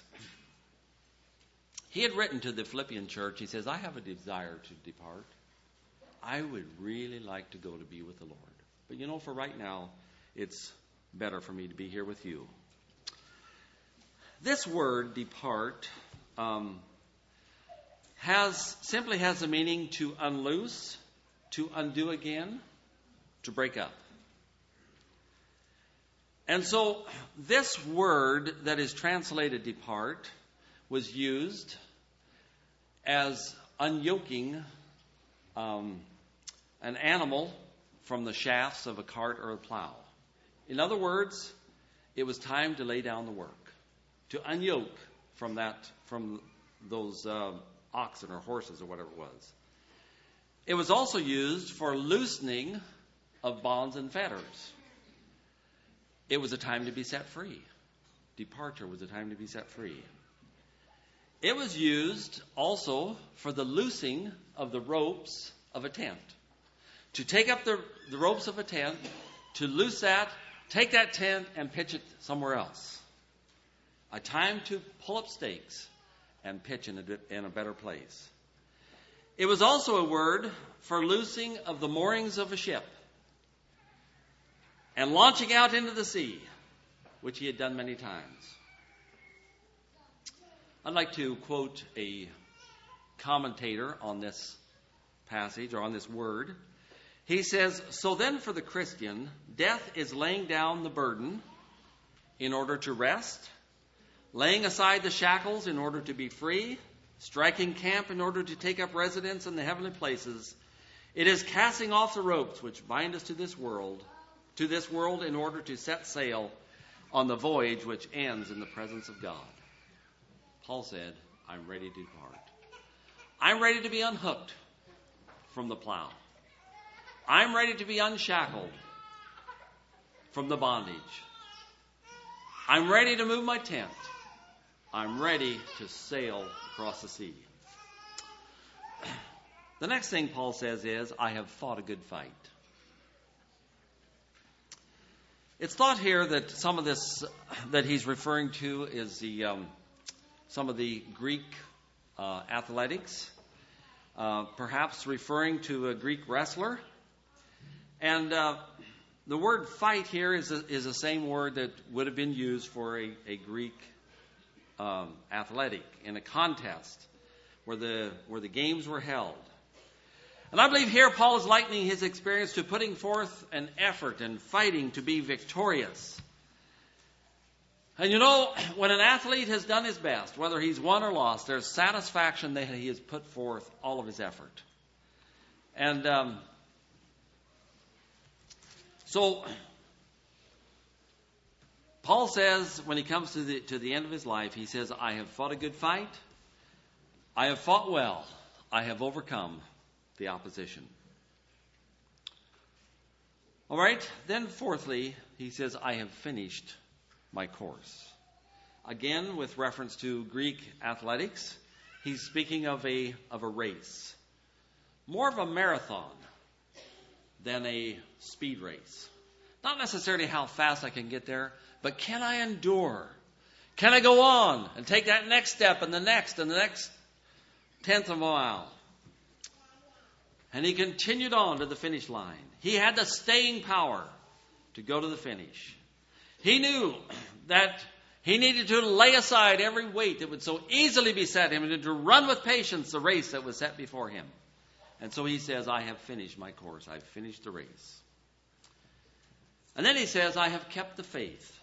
He had written to the Philippian church, he says, I have a desire to depart. I would really like to go to be with the Lord. But you know, for right now, it's better for me to be here with you. This word, depart, um, has simply has the meaning to unloose, to undo again, to break up. And so this word that is translated depart was used as unyoking um, an animal from the shafts of a cart or a plow. In other words, it was time to lay down the work, to unyoke from that, from those uh, oxen or horses or whatever it was. It was also used for loosening of bonds and fetters. It was a time to be set free. Departure was a time to be set free. It was used also for the loosing of the ropes of a tent. To take up the, the ropes of a tent, to loose that, take that tent and pitch it somewhere else. A time to pull up stakes and pitch in a, in a better place. It was also a word for loosing of the moorings of a ship and launching out into the sea, which he had done many times. I'd like to quote a commentator on this passage or on this word. He says, so then for the Christian, death is laying down the burden in order to rest, laying aside the shackles in order to be free, striking camp in order to take up residence in the heavenly places. It is casting off the ropes which bind us to this world, to this world in order to set sail on the voyage which ends in the presence of God. Paul said, I'm ready to depart. I'm ready to be unhooked from the plow. I'm ready to be unshackled from the bondage. I'm ready to move my tent. I'm ready to sail across the sea. The next thing Paul says is, I have fought a good fight. It's thought here that some of this that he's referring to is the um, some of the Greek uh, athletics, uh, perhaps referring to a Greek wrestler. And uh, the word fight here is a, is the same word that would have been used for a, a Greek um, athletic in a contest where the where the games were held. And I believe here Paul is likening his experience to putting forth an effort and fighting to be victorious. And you know, when an athlete has done his best, whether he's won or lost, there's satisfaction that he has put forth all of his effort. And um, so Paul says, when he comes to the to the end of his life, he says, I have fought a good fight. I have fought well. I have overcome the opposition. All right. Then fourthly, he says, I have finished my course. Again, with reference to Greek athletics, he's speaking of a of a race. More of a marathon than a speed race. Not necessarily how fast I can get there, but can I endure? Can I go on and take that next step and the next and the next tenth of a mile? And he continued on to the finish line. He had the staying power to go to the finish. He knew that he needed to lay aside every weight that would so easily beset him and to run with patience the race that was set before him. And so he says, I have finished my course. I've finished the race. And then he says, I have kept the faith.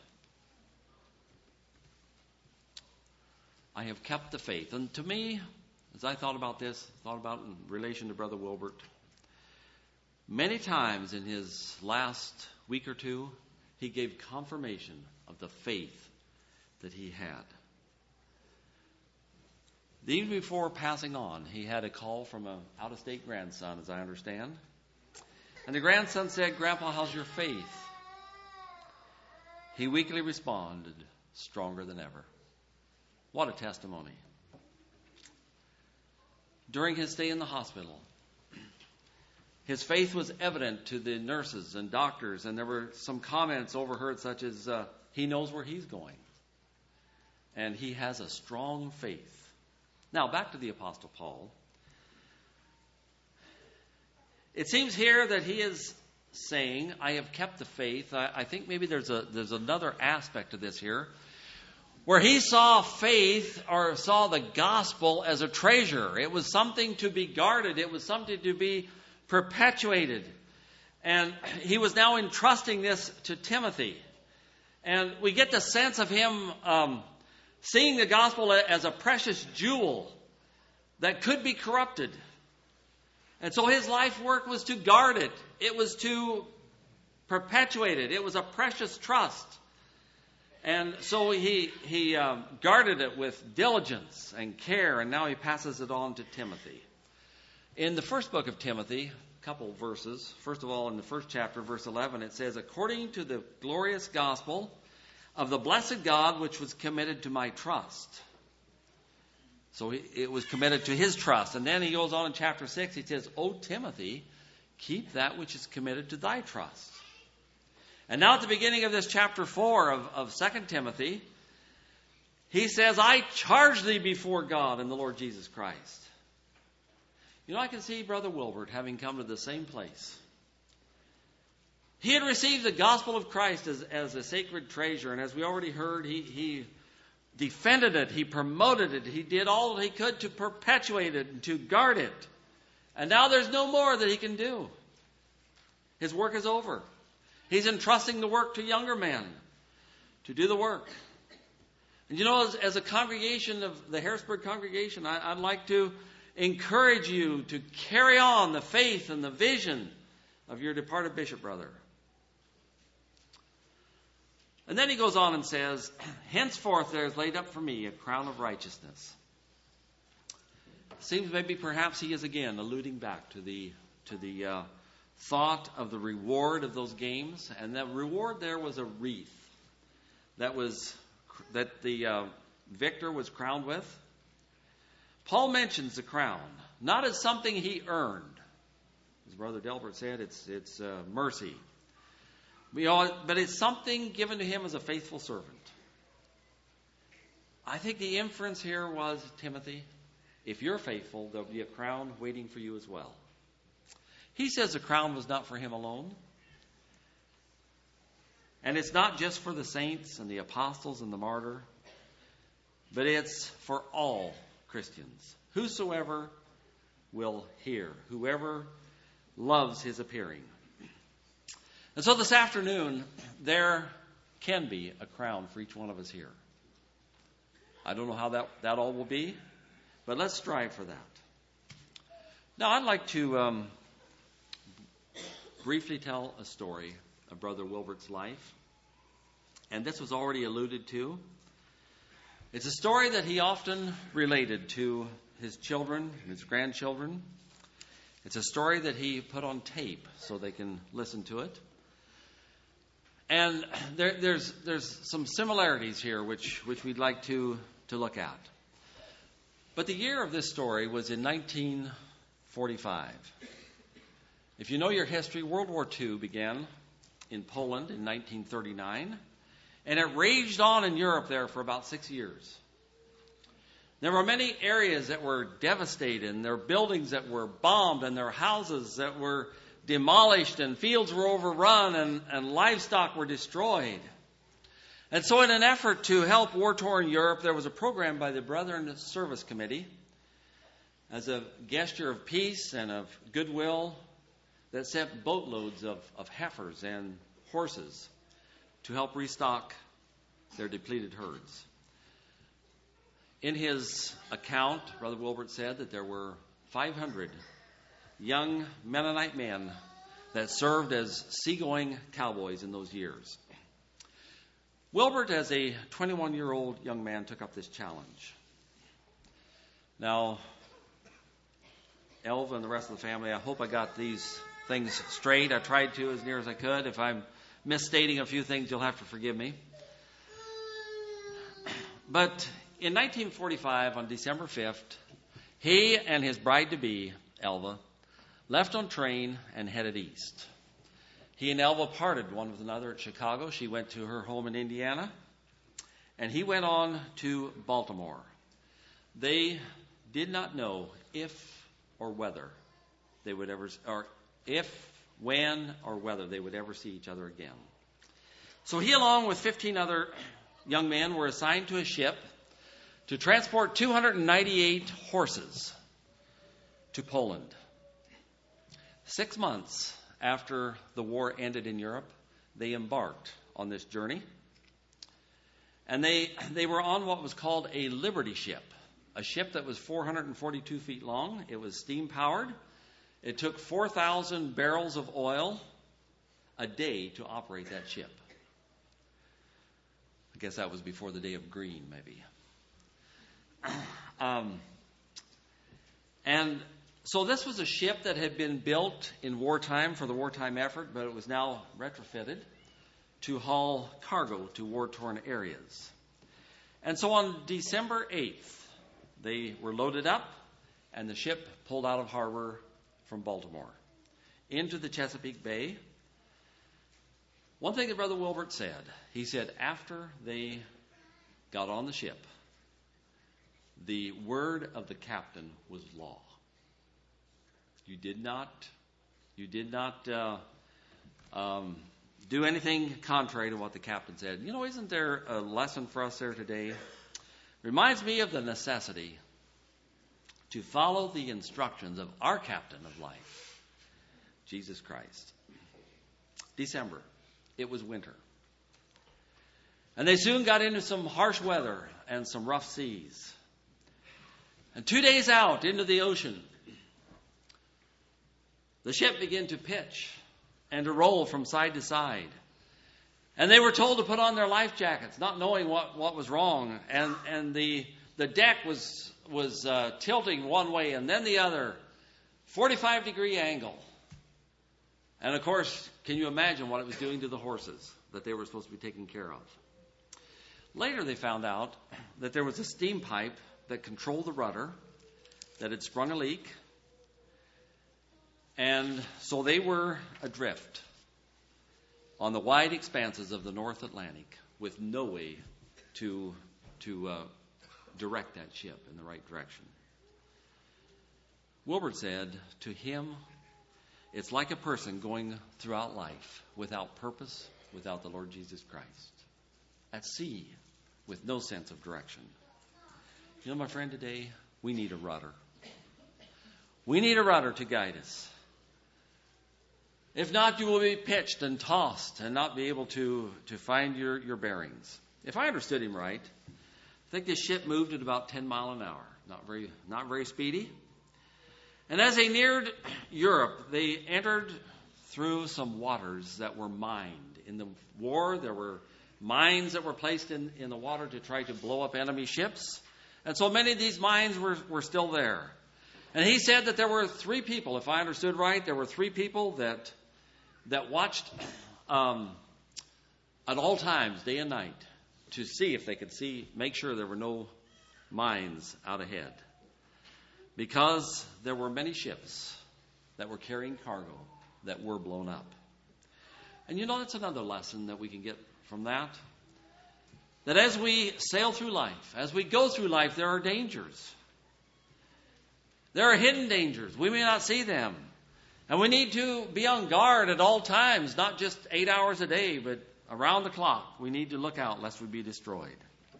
I have kept the faith. And to me, as I thought about this, thought about it in relation to Brother Wilbert, many times in his last week or two, he gave confirmation of the faith that he had. The evening before passing on, he had a call from an out-of-state grandson, as I understand. And the grandson said, Grandpa, how's your faith? He weakly responded, stronger than ever. What a testimony. During his stay in the hospital, his faith was evident to the nurses and doctors, and there were some comments overheard such as, uh, he knows where he's going. And he has a strong faith. Now, back to the Apostle Paul. It seems here that he is saying, I have kept the faith. I, I think maybe there's a there's another aspect to this here, where he saw faith or saw the gospel as a treasure. It was something to be guarded. It was something to be perpetuated. And he was now entrusting this to Timothy. And we get the sense of him um, seeing the gospel as a precious jewel that could be corrupted. And so his life work was to guard it. It was to perpetuate it. It was a precious trust. And so he, he um, guarded it with diligence and care, and now he passes it on to Timothy. In the first book of Timothy, a couple verses. First of all, in the first chapter, verse eleven, it says, according to the glorious gospel of the blessed God, which was committed to my trust. So it was committed to his trust. And then he goes on in chapter six, he says, O Timothy, keep that which is committed to thy trust. And now at the beginning of this chapter four of, of Second Timothy, he says, I charge thee before God and the Lord Jesus Christ. You know, I can see Brother Wilbert having come to the same place. He had received the gospel of Christ as, as a sacred treasure, and as we already heard, he, he defended it, he promoted it, he did all that he could to perpetuate it and to guard it. And now there's no more that he can do. His work is over. He's entrusting the work to younger men to do the work. And you know, as, as a congregation of the Harrisburg congregation, I, I'd like to encourage you to carry on the faith and the vision of your departed bishop brother. And then he goes on and says, henceforth there is laid up for me a crown of righteousness. Seems maybe perhaps he is again alluding back to the to the uh, thought of the reward of those games, and that reward there was a wreath that was that the uh, victor was crowned with. Paul mentions the crown not as something he earned, as Brother Delbert said. It's it's uh, mercy, we all, but it's something given to him as a faithful servant. I think the inference here was, Timothy, if you're faithful, there'll be a crown waiting for you as well. He says the crown was not for him alone. And it's not just for the saints and the apostles and the martyr, but it's for all Christians. Whosoever will hear, whoever loves his appearing. And so this afternoon, there can be a crown for each one of us here. I don't know how that, that all will be, but let's strive for that. Now, I'd like to um, briefly tell a story of Brother Wilbert's life. And this was already alluded to. It's a story that he often related to his children, his grandchildren. It's a story that he put on tape so they can listen to it. And there, there's there's some similarities here which, which we'd like to, to look at. But the year of this story was in nineteen forty-five. If you know your history, World War Two began in Poland in nineteen thirty-nine. And it raged on in Europe there for about six years. There were many areas that were devastated, and there were buildings that were bombed, and there were houses that were demolished, and fields were overrun, and, and livestock were destroyed. And so in an effort to help war-torn Europe, there was a program by the Brethren Service Committee as a gesture of peace and of goodwill that sent boatloads of, of heifers and horses to help restock their depleted herds. In his account, Brother Wilbert said that there were five hundred young Mennonite men that served as seagoing cowboys in those years. Wilbert, as a twenty-one-year-old young man, took up this challenge. Now, Elva and the rest of the family, I hope I got these things straight. I tried to as near as I could. If I'm misstating a few things, you'll have to forgive me. But in nineteen forty-five, on December fifth, he and his bride-to-be, Elva, left on train and headed east. He and Elva parted one with another at Chicago. She went to her home in Indiana, and he went on to Baltimore. They did not know if or whether they would ever, or if, when, or whether they would ever see each other again. So he, along with fifteen other young men, were assigned to a ship to transport two hundred ninety-eight horses to Poland. Six months after the war ended in Europe, they embarked on this journey. And they, they were on what was called a Liberty ship, a ship that was four hundred forty-two feet long. It was steam-powered. It took four thousand barrels of oil a day to operate that ship. I guess that was before the day of green, maybe. Um, and so this was a ship that had been built in wartime for the wartime effort, but it was now retrofitted to haul cargo to war-torn areas. And so on December eighth, they were loaded up, and the ship pulled out of harbor from Baltimore into the Chesapeake Bay. One thing that Brother Wilbert said, he said after they got on the ship, the word of the captain was law. You did not, you did not uh, um, do anything contrary to what the captain said. You know, isn't there a lesson for us there today? Reminds me of the necessity to follow the instructions of our captain of life, Jesus Christ. December, it was winter. And they soon got into some harsh weather and some rough seas. And two days out into the ocean, the ship began to pitch and to roll from side to side. And they were told to put on their life jackets, not knowing what, what was wrong. And, and the, the deck was, was uh, tilting one way and then the other, forty-five degree angle. And of course, can you imagine what it was doing to the horses that they were supposed to be taking care of? Later they found out that there was a steam pipe that controlled the rudder that had sprung a leak. And so they were adrift on the wide expanses of the North Atlantic with no way to, to uh, direct that ship in the right direction. Wilbert said, to him, it's like a person going throughout life without purpose, without the Lord Jesus Christ. At sea, with no sense of direction. You know, my friend, today, we need a rudder. We need a rudder to guide us. If not, you will be pitched and tossed and not be able to, to find your, your bearings. If I understood him right, I think this ship moved at about ten miles an hour. Not very, not very speedy. And as they neared Europe, they entered through some waters that were mined. In the war, there were mines that were placed in, in the water to try to blow up enemy ships. And so many of these mines were, were still there. And he said that there were three people, if I understood right, there were three people that that watched um, at all times, day and night, to see if they could see, make sure there were no mines out ahead. Because there were many ships that were carrying cargo that were blown up. And you know, that's another lesson that we can get from that. that as we sail through life, as we go through life, there are dangers. There are hidden dangers. We may not see them. And we need to be on guard at all times, not just eight hours a day, but around the clock. We need to look out lest we be destroyed.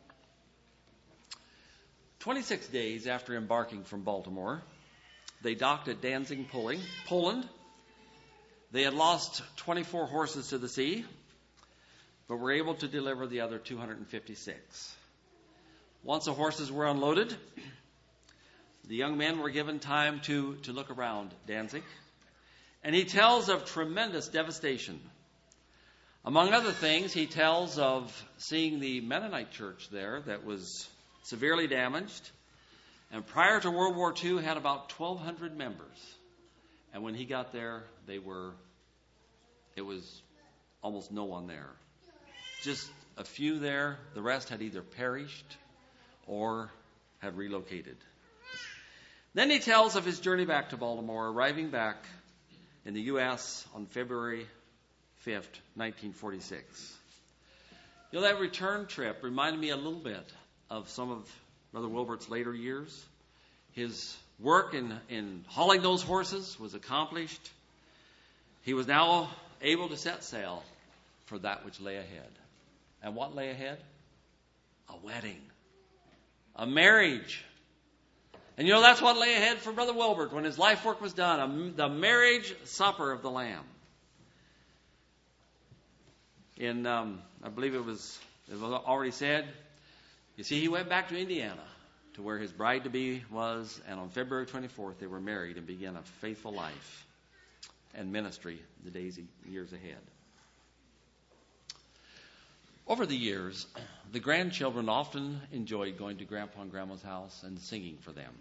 twenty-six days after embarking from Baltimore, they docked at Danzig, Poland. They had lost twenty-four horses to the sea, but were able to deliver the other two hundred fifty-six. Once the horses were unloaded, the young men were given time to, to look around Danzig. And he tells of tremendous devastation. Among other things, he tells of seeing the Mennonite church there that was severely damaged. And prior to World War Two, had about twelve hundred members. And when he got there, they were, it was almost no one there. Just a few there. The rest had either perished or had relocated. Then he tells of his journey back to Baltimore, arriving back in the U S on February fifth, nineteen forty-six. You know, that return trip reminded me a little bit of some of Brother Wilbert's later years. His work in, in hauling those horses was accomplished. He was now able to set sail for that which lay ahead. And what lay ahead? A wedding. A marriage. And you know, that's what lay ahead for Brother Wilbert when his life work was done, a, the marriage supper of the Lamb. In, um, I believe it was, it was already said, you see, he went back to Indiana to where his bride-to-be was, and on February twenty-fourth, they were married and began a faithful life and ministry the days and years ahead. Over the years, the grandchildren often enjoyed going to Grandpa and Grandma's house and singing for them.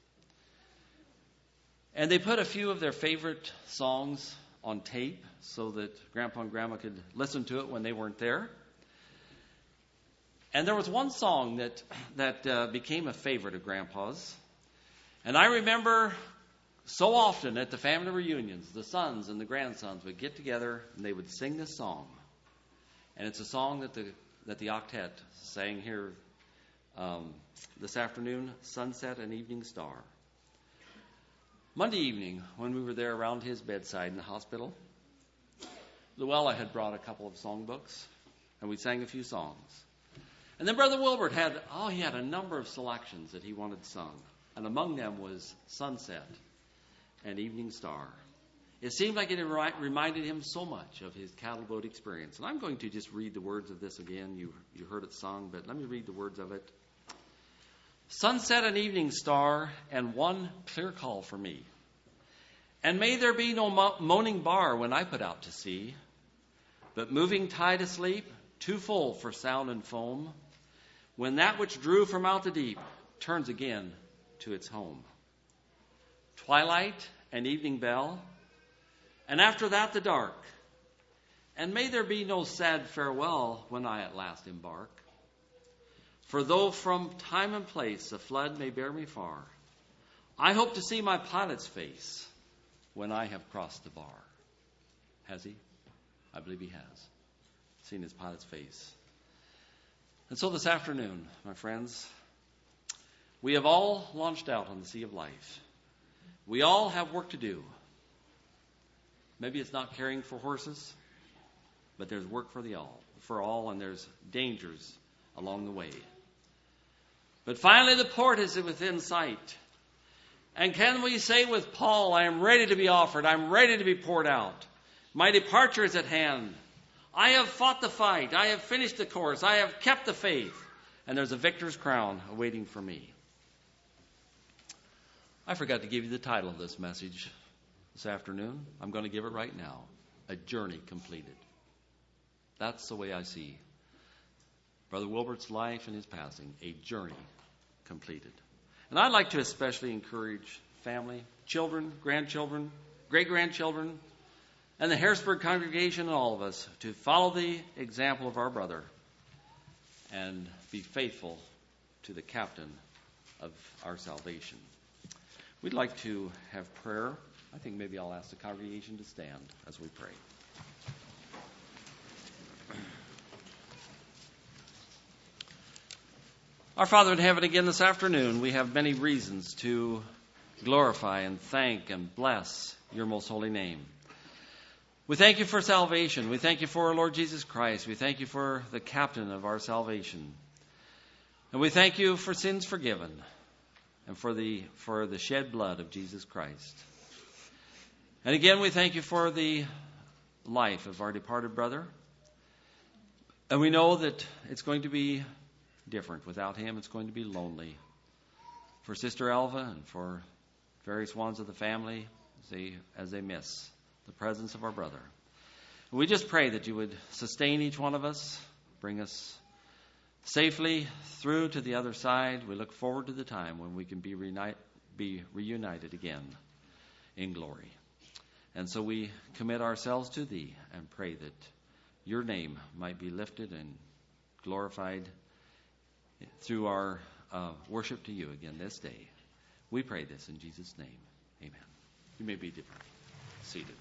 And they put a few of their favorite songs on tape so that Grandpa and Grandma could listen to it when they weren't there. And there was one song that that uh, became a favorite of Grandpa's. And I remember so often at the family reunions, the sons and the grandsons would get together and they would sing this song. And it's a song that the that the octet sang here um, this afternoon, Sunset and Evening Star. Monday evening, when we were there around his bedside in the hospital, Luella had brought a couple of songbooks, and we sang a few songs. And then Brother Wilbert had, oh, he had a number of selections that he wanted sung. And among them was Sunset and Evening Star. It seemed like it reminded him so much of his cattle boat experience. And I'm going to just read the words of this again. You, you heard it sung, but let me read the words of it. Sunset and evening star, and one clear call for me. And may there be no mo- moaning bar when I put out to sea, but moving tide asleep, too full for sound and foam, when that which drew from out the deep turns again to its home. Twilight and evening bell, and after that the dark, and may there be no sad farewell when I at last embark. For though from time and place the flood may bear me far, I hope to see my pilot's face when I have crossed the bar. Has he? I believe he has. Seen his pilot's face. And so this afternoon, my friends, we have all launched out on the sea of life. We all have work to do. Maybe it's not caring for horses, but there's work for the all, for all, and there's dangers along the way. But finally the port is within sight. And can we say with Paul, I am ready to be offered, I'm ready to be poured out. My departure is at hand. I have fought the fight, I have finished the course, I have kept the faith, and there's a victor's crown awaiting for me. I forgot to give you the title of this message this afternoon. I'm going to give it right now. A Journey Completed. That's the way I see Brother Wilbert's life and his passing, a journey completed. And I'd like to especially encourage family, children, grandchildren, great-grandchildren, and the Harrisburg congregation and all of us to follow the example of our brother and be faithful to the captain of our salvation. We'd like to have prayer. I think maybe I'll ask the congregation to stand as we pray. Our Father in heaven, again this afternoon, we have many reasons to glorify and thank and bless your most holy name. We thank you for salvation. We thank you for our Lord Jesus Christ. We thank you for the captain of our salvation. And we thank you for sins forgiven and for the for the shed blood of Jesus Christ. And again, we thank you for the life of our departed brother. And we know that it's going to be different. Without him, it's going to be lonely. For Sister Alva and for various ones of the family as they, as they miss the presence of our brother. And we just pray that you would sustain each one of us, bring us safely through to the other side. We look forward to the time when we can be, reunite, be reunited again in glory. And so we commit ourselves to thee and pray that your name might be lifted and glorified through our uh, worship to you again this day. We pray this in Jesus' name. Amen. You may be different. Seated.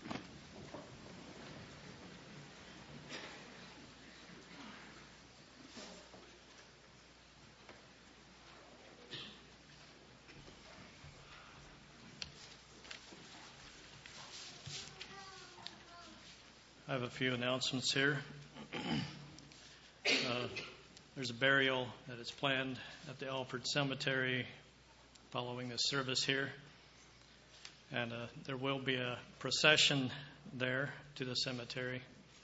I have a few announcements here. uh, there's a burial that is planned at the Alford Cemetery following this service here. And uh, there will be a procession there to the cemetery.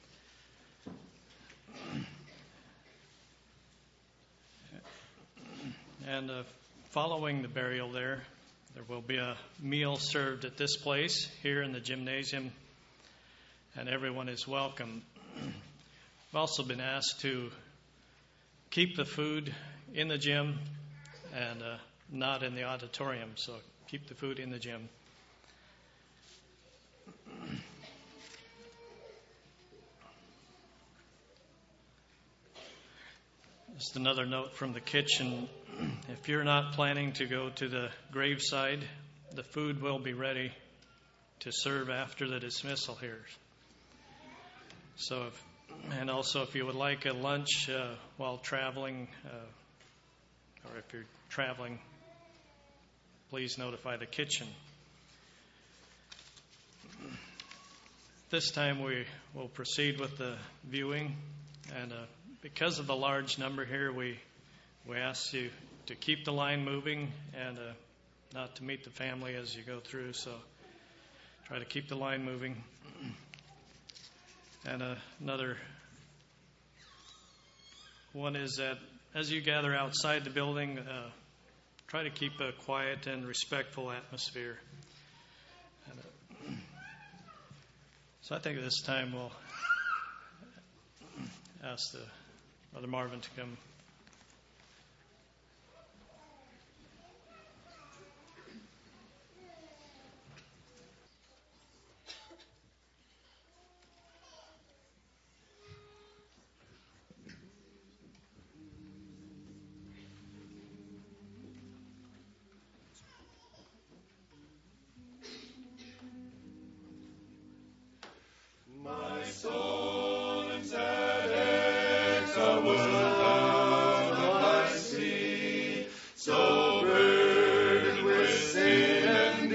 And uh, following the burial there, there will be a meal served at this place here in the gymnasium, and everyone is welcome. We've also been asked to keep the food in the gym and uh, not in the auditorium, so keep the food in the gym. Just another note from the kitchen. If you're not planning to go to the graveside, the food will be ready to serve after the dismissal here. So, if, and also if you would like a lunch uh, while traveling, uh, or if you're traveling, please notify the kitchen. This time we will proceed with the viewing, and uh, because of the large number here, we we ask you to keep the line moving and uh, not to meet the family as you go through. So try to keep the line moving. And uh, another one is that as you gather outside the building, uh, try to keep a quiet and respectful atmosphere. And, uh, so I think at this time we'll ask the Brother Marvin to come. My soul in sad exile would bound on my sea, so burdened with sin and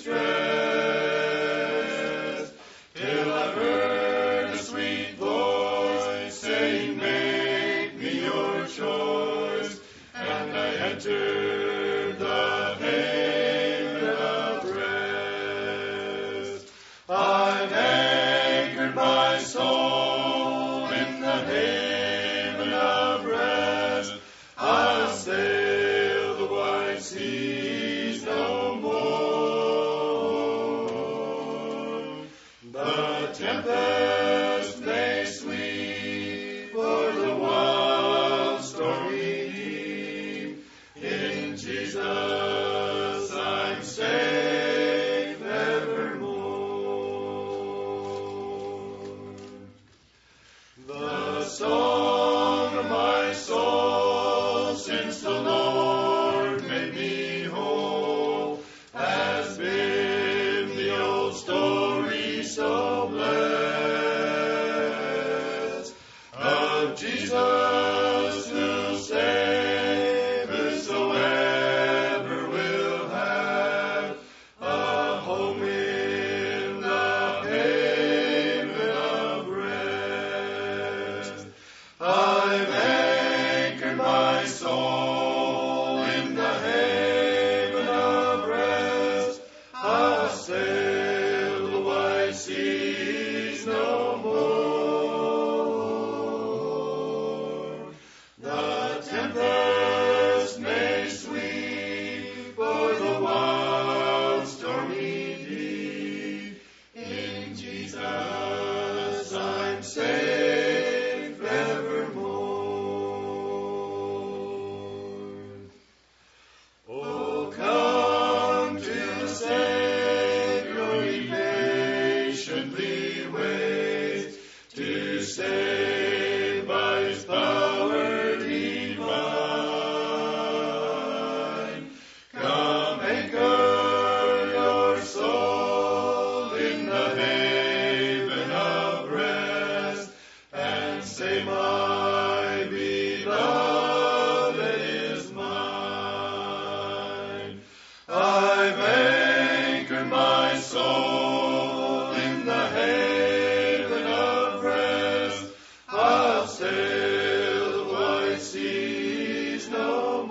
distress, till I heard a sweet voice saying, "Make me your choice," and I entered the haven of rest. I've anchored my soul in the haven of rest. I'll sail the wide seas no more. The tempest may sweep o'er the wild stormy deep. In Jesus I'm safe evermore. The song of my soul since the Lord made me whole has been the old story so blessed. haven of rest, and say, my beloved is mine. I've anchored my soul in the haven of rest. I'll sail the wide seas no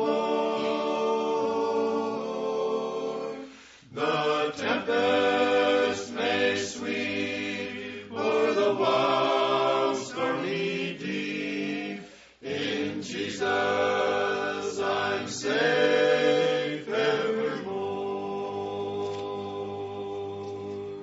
more. The tempest may sweep o'er the wild stormy deep. In Jesus I'm safe evermore.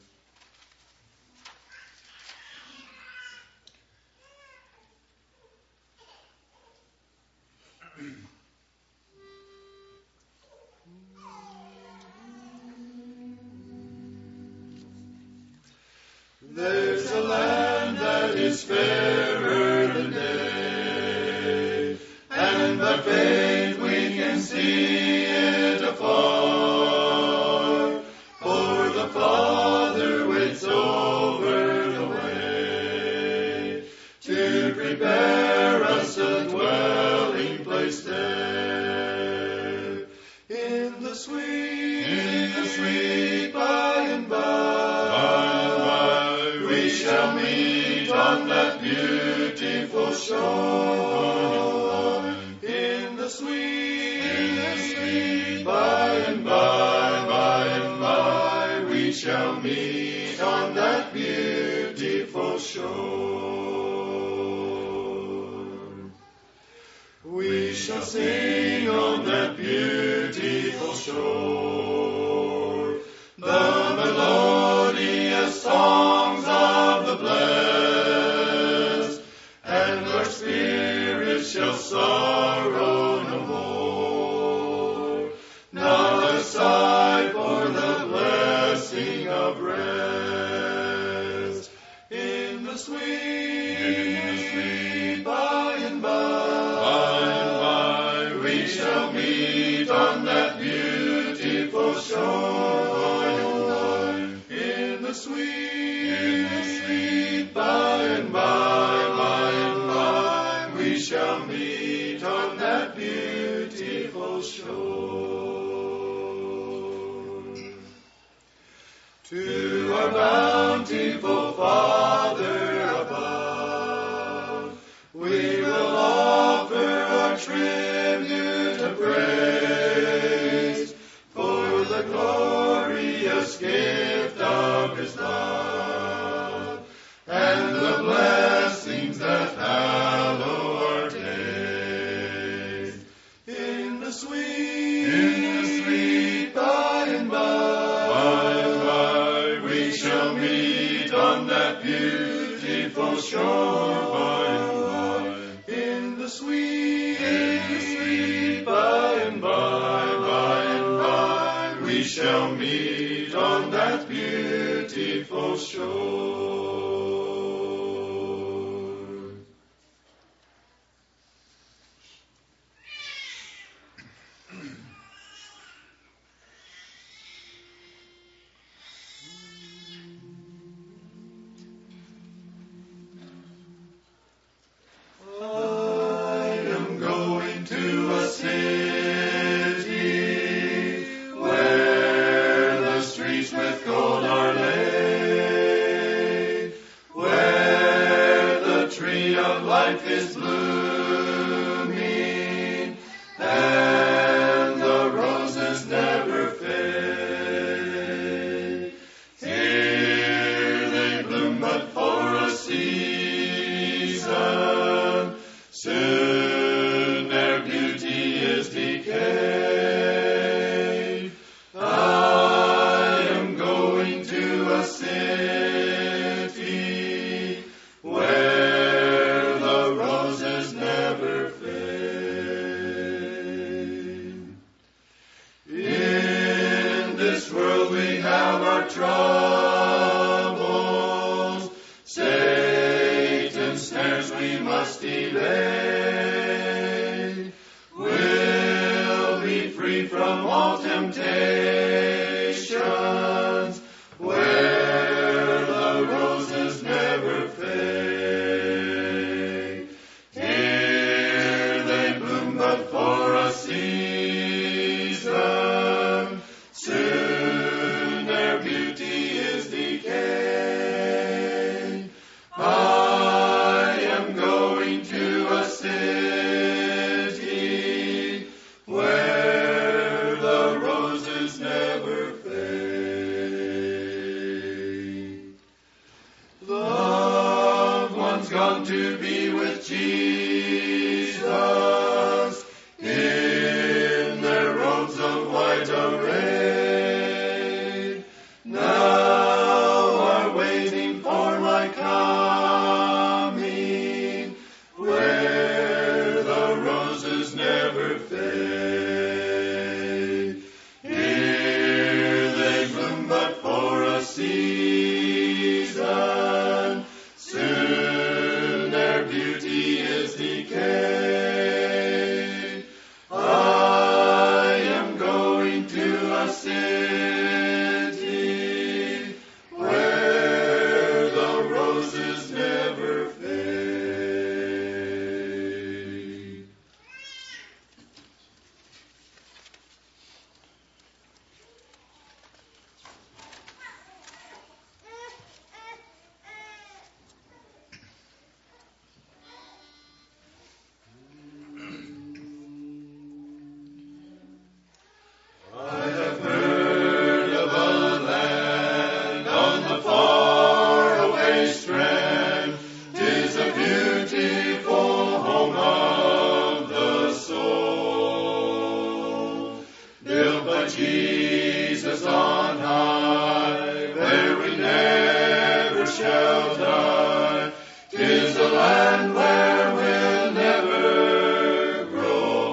There's a land that is fairer than day, and by faith we can see it afar. For the Father waits over the way to prepare us a dwelling place there. In the sweet, in the sweet by and by, we shall meet on that beautiful shore. In the sweet, in the sweet by and by, by and by, we shall meet on that beautiful shore. We shall sing on that beautiful shore the melodious songs of the blessed, and our spirits shall sorrow no more. Not a sigh for the blessing of rest. In the sweet, in the sweet by and by, by and by, we shall meet on that beautiful shore. In the sweet, in the sweet by and by, by and by, we shall meet on that beautiful shore. To our bountiful Father above, we will offer our tribute of praise for the glorious gift of His love and the blessings that hallow our days. In the sweet, in the sweet by and by, by and by, we shall meet on that beautiful shore. By and by, in the sweet, in the sweet by and by, by and by, we shall meet on that beautiful shore. I am going to a city where the streets with gold are laid, where the tree of life is blooming, and the roses never fade. Here they bloom but for a season, soon their beauty is decayed. I am going to a city where the roses never fade. In this world we have our troubles, Satan's snares we must evade. We'll be free from all temptations where gone to be with Jesus in their robes of white array. Now are waiting for my coming, where the roses never fade. Here they bloom but for a season, soon their beauty is decayed. I am going to a city where the roses never fade. I have heard of a land on the faraway strand. 'Tis a beautiful home of the soul, built by Jesus on high, where we never shall die. 'Tis a land where we'll never grow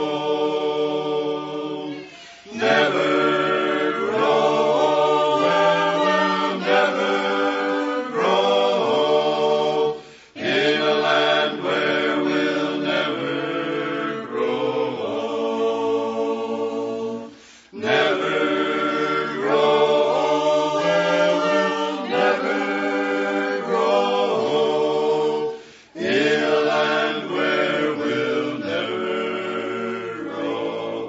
old. Never grow old, where we'll never grow old. In a land where we'll never grow old. Never grow old, where we'll never grow old. In a land where we'll never grow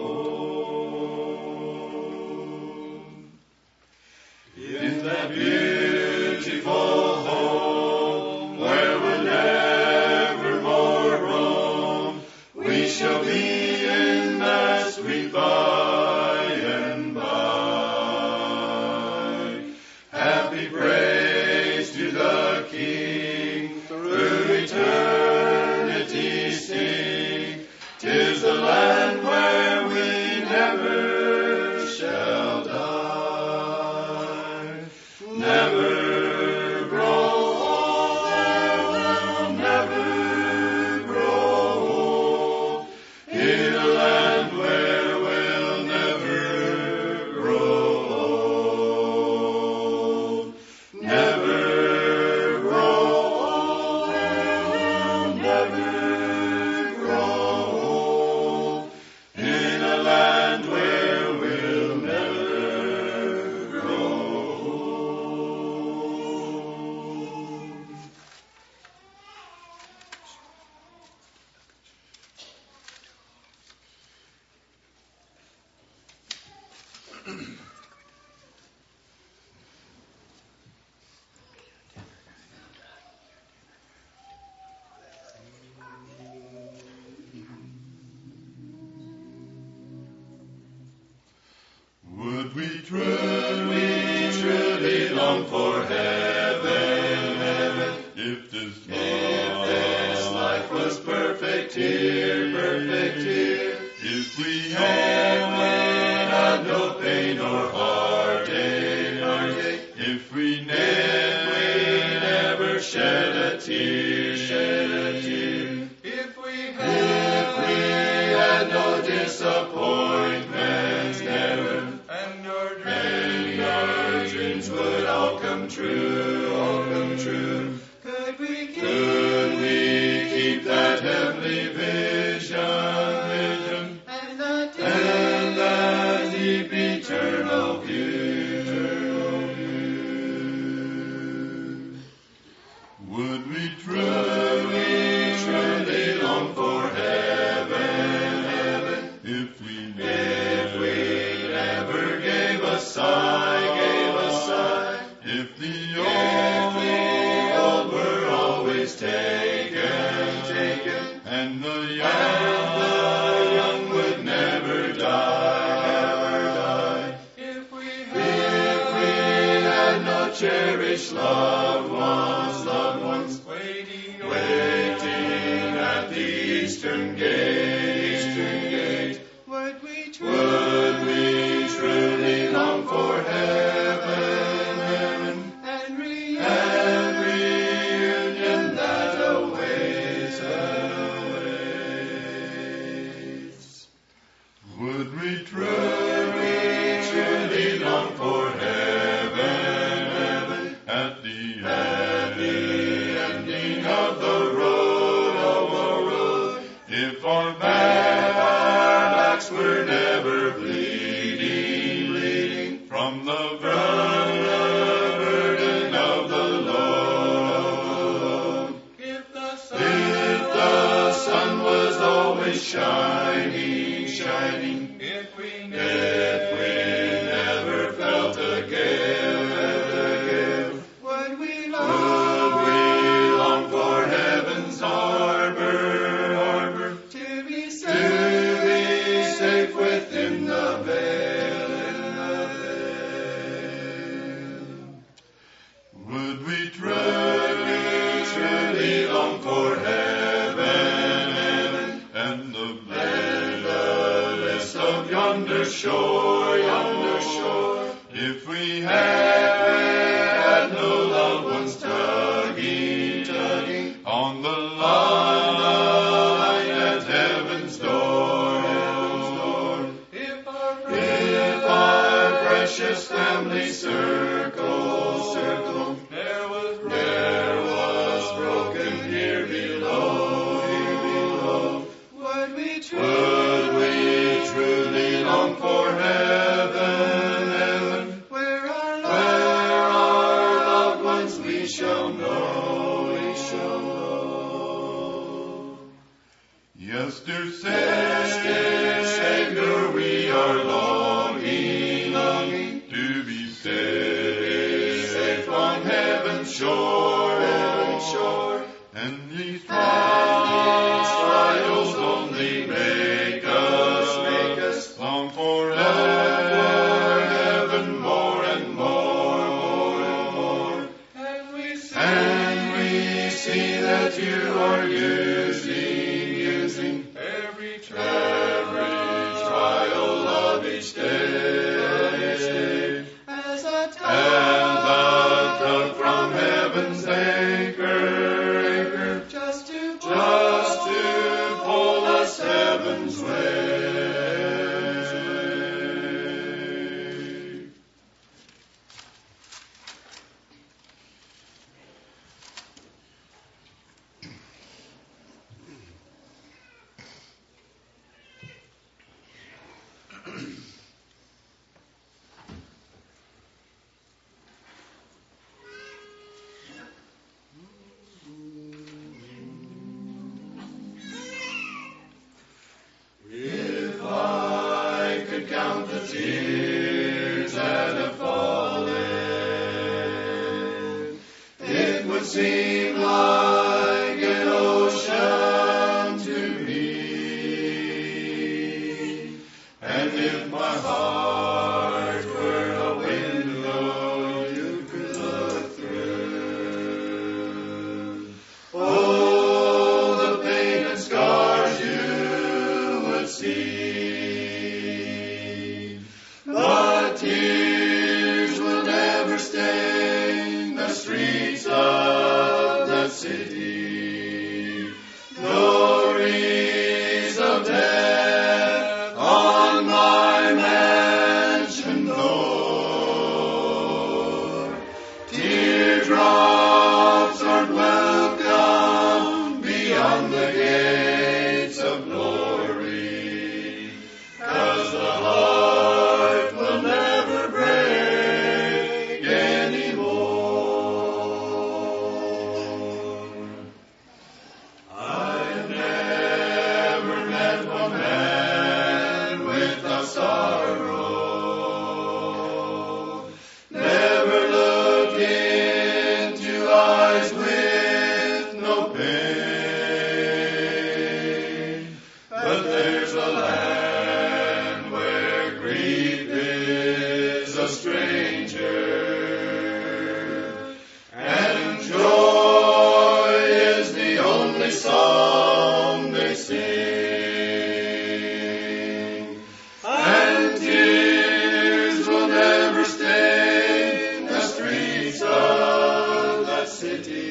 old. In that beautiful home where we'll never more roam, we shall be in that sweet by and by. Happy praise to the King, through eternity sing. 'Tis the land where we never shall die. Never grow old, where we'll never grow old. In a land where we'll never grow old. Never grow old, where we'll never grow old. In a land where we'll never grow old. Would we truly, truly long for heaven, heaven, if this life, if this life was perfect here, perfect here, if we had, if we had no pain or heartache, heartache, if we never, we never shed a tear, shed a tear, if we had, if we had no disappointments, never, and our dreams, and our dreams would all come true, all come true. Could we keep, could we keep that heavenly vision, vision, and that deep, and that deep eternal view, eternal view? Would we truly, truly long for heaven, heaven, if we never, if we never gave a sigh, gave a sigh, if the old, if the old were always taken, taken, and the young, and the young would never die, never die, if we had, if we had no cherished loved ones, loved ones, waiting, waiting eastern gate, eastern gate. Would we truly, would we truly long for heaven, heaven, and reunion, and reunion that awaits, awaits. Would we truly, truly long for heaven, heaven, at the, at the ending of the road, of the road, if our backs were never bleeding, bleeding from the burden of the load. If the sun, if the sun was always shining, shining, if we, if we never felt again, again, would we long, would we long for heaven's harbor, harbor, to be safe, to be safe within the veil, would we truly, truly long for heaven, heaven, and the bliss of yonder shore, yonder shore, if we had no loved ones tugging, tugging on the line at heaven's door, heaven's door. If our, if our precious family circle, circle, there was, there was broken here below, here below, would we truly, would we truly long for heaven, heaven, where our, where our loved ones we shall know, we shall know. Yes, dear Savior, we are longing, longing to be safe, safe on heaven's shore, heaven's shore. And these trials only make us, make us long for heaven more and more, more and more. And we see, and we see that you are using, using every trial, every trial of each day, as a tug, as a tug from heaven's anchor, anchor, just to, just to pull us heaven's way. If I could count the tears that have fallen, it would seem like an ocean to me. And if my heart were a window you could look through, oh, the pain and scars you would see. But tears will never stain the streets of the city. Glories of death on my mansion door. Teardrops aren't welcome beyond the gates of glory, 'cause the heart will never break anymore. I've never met one man without sorrow, never looked in city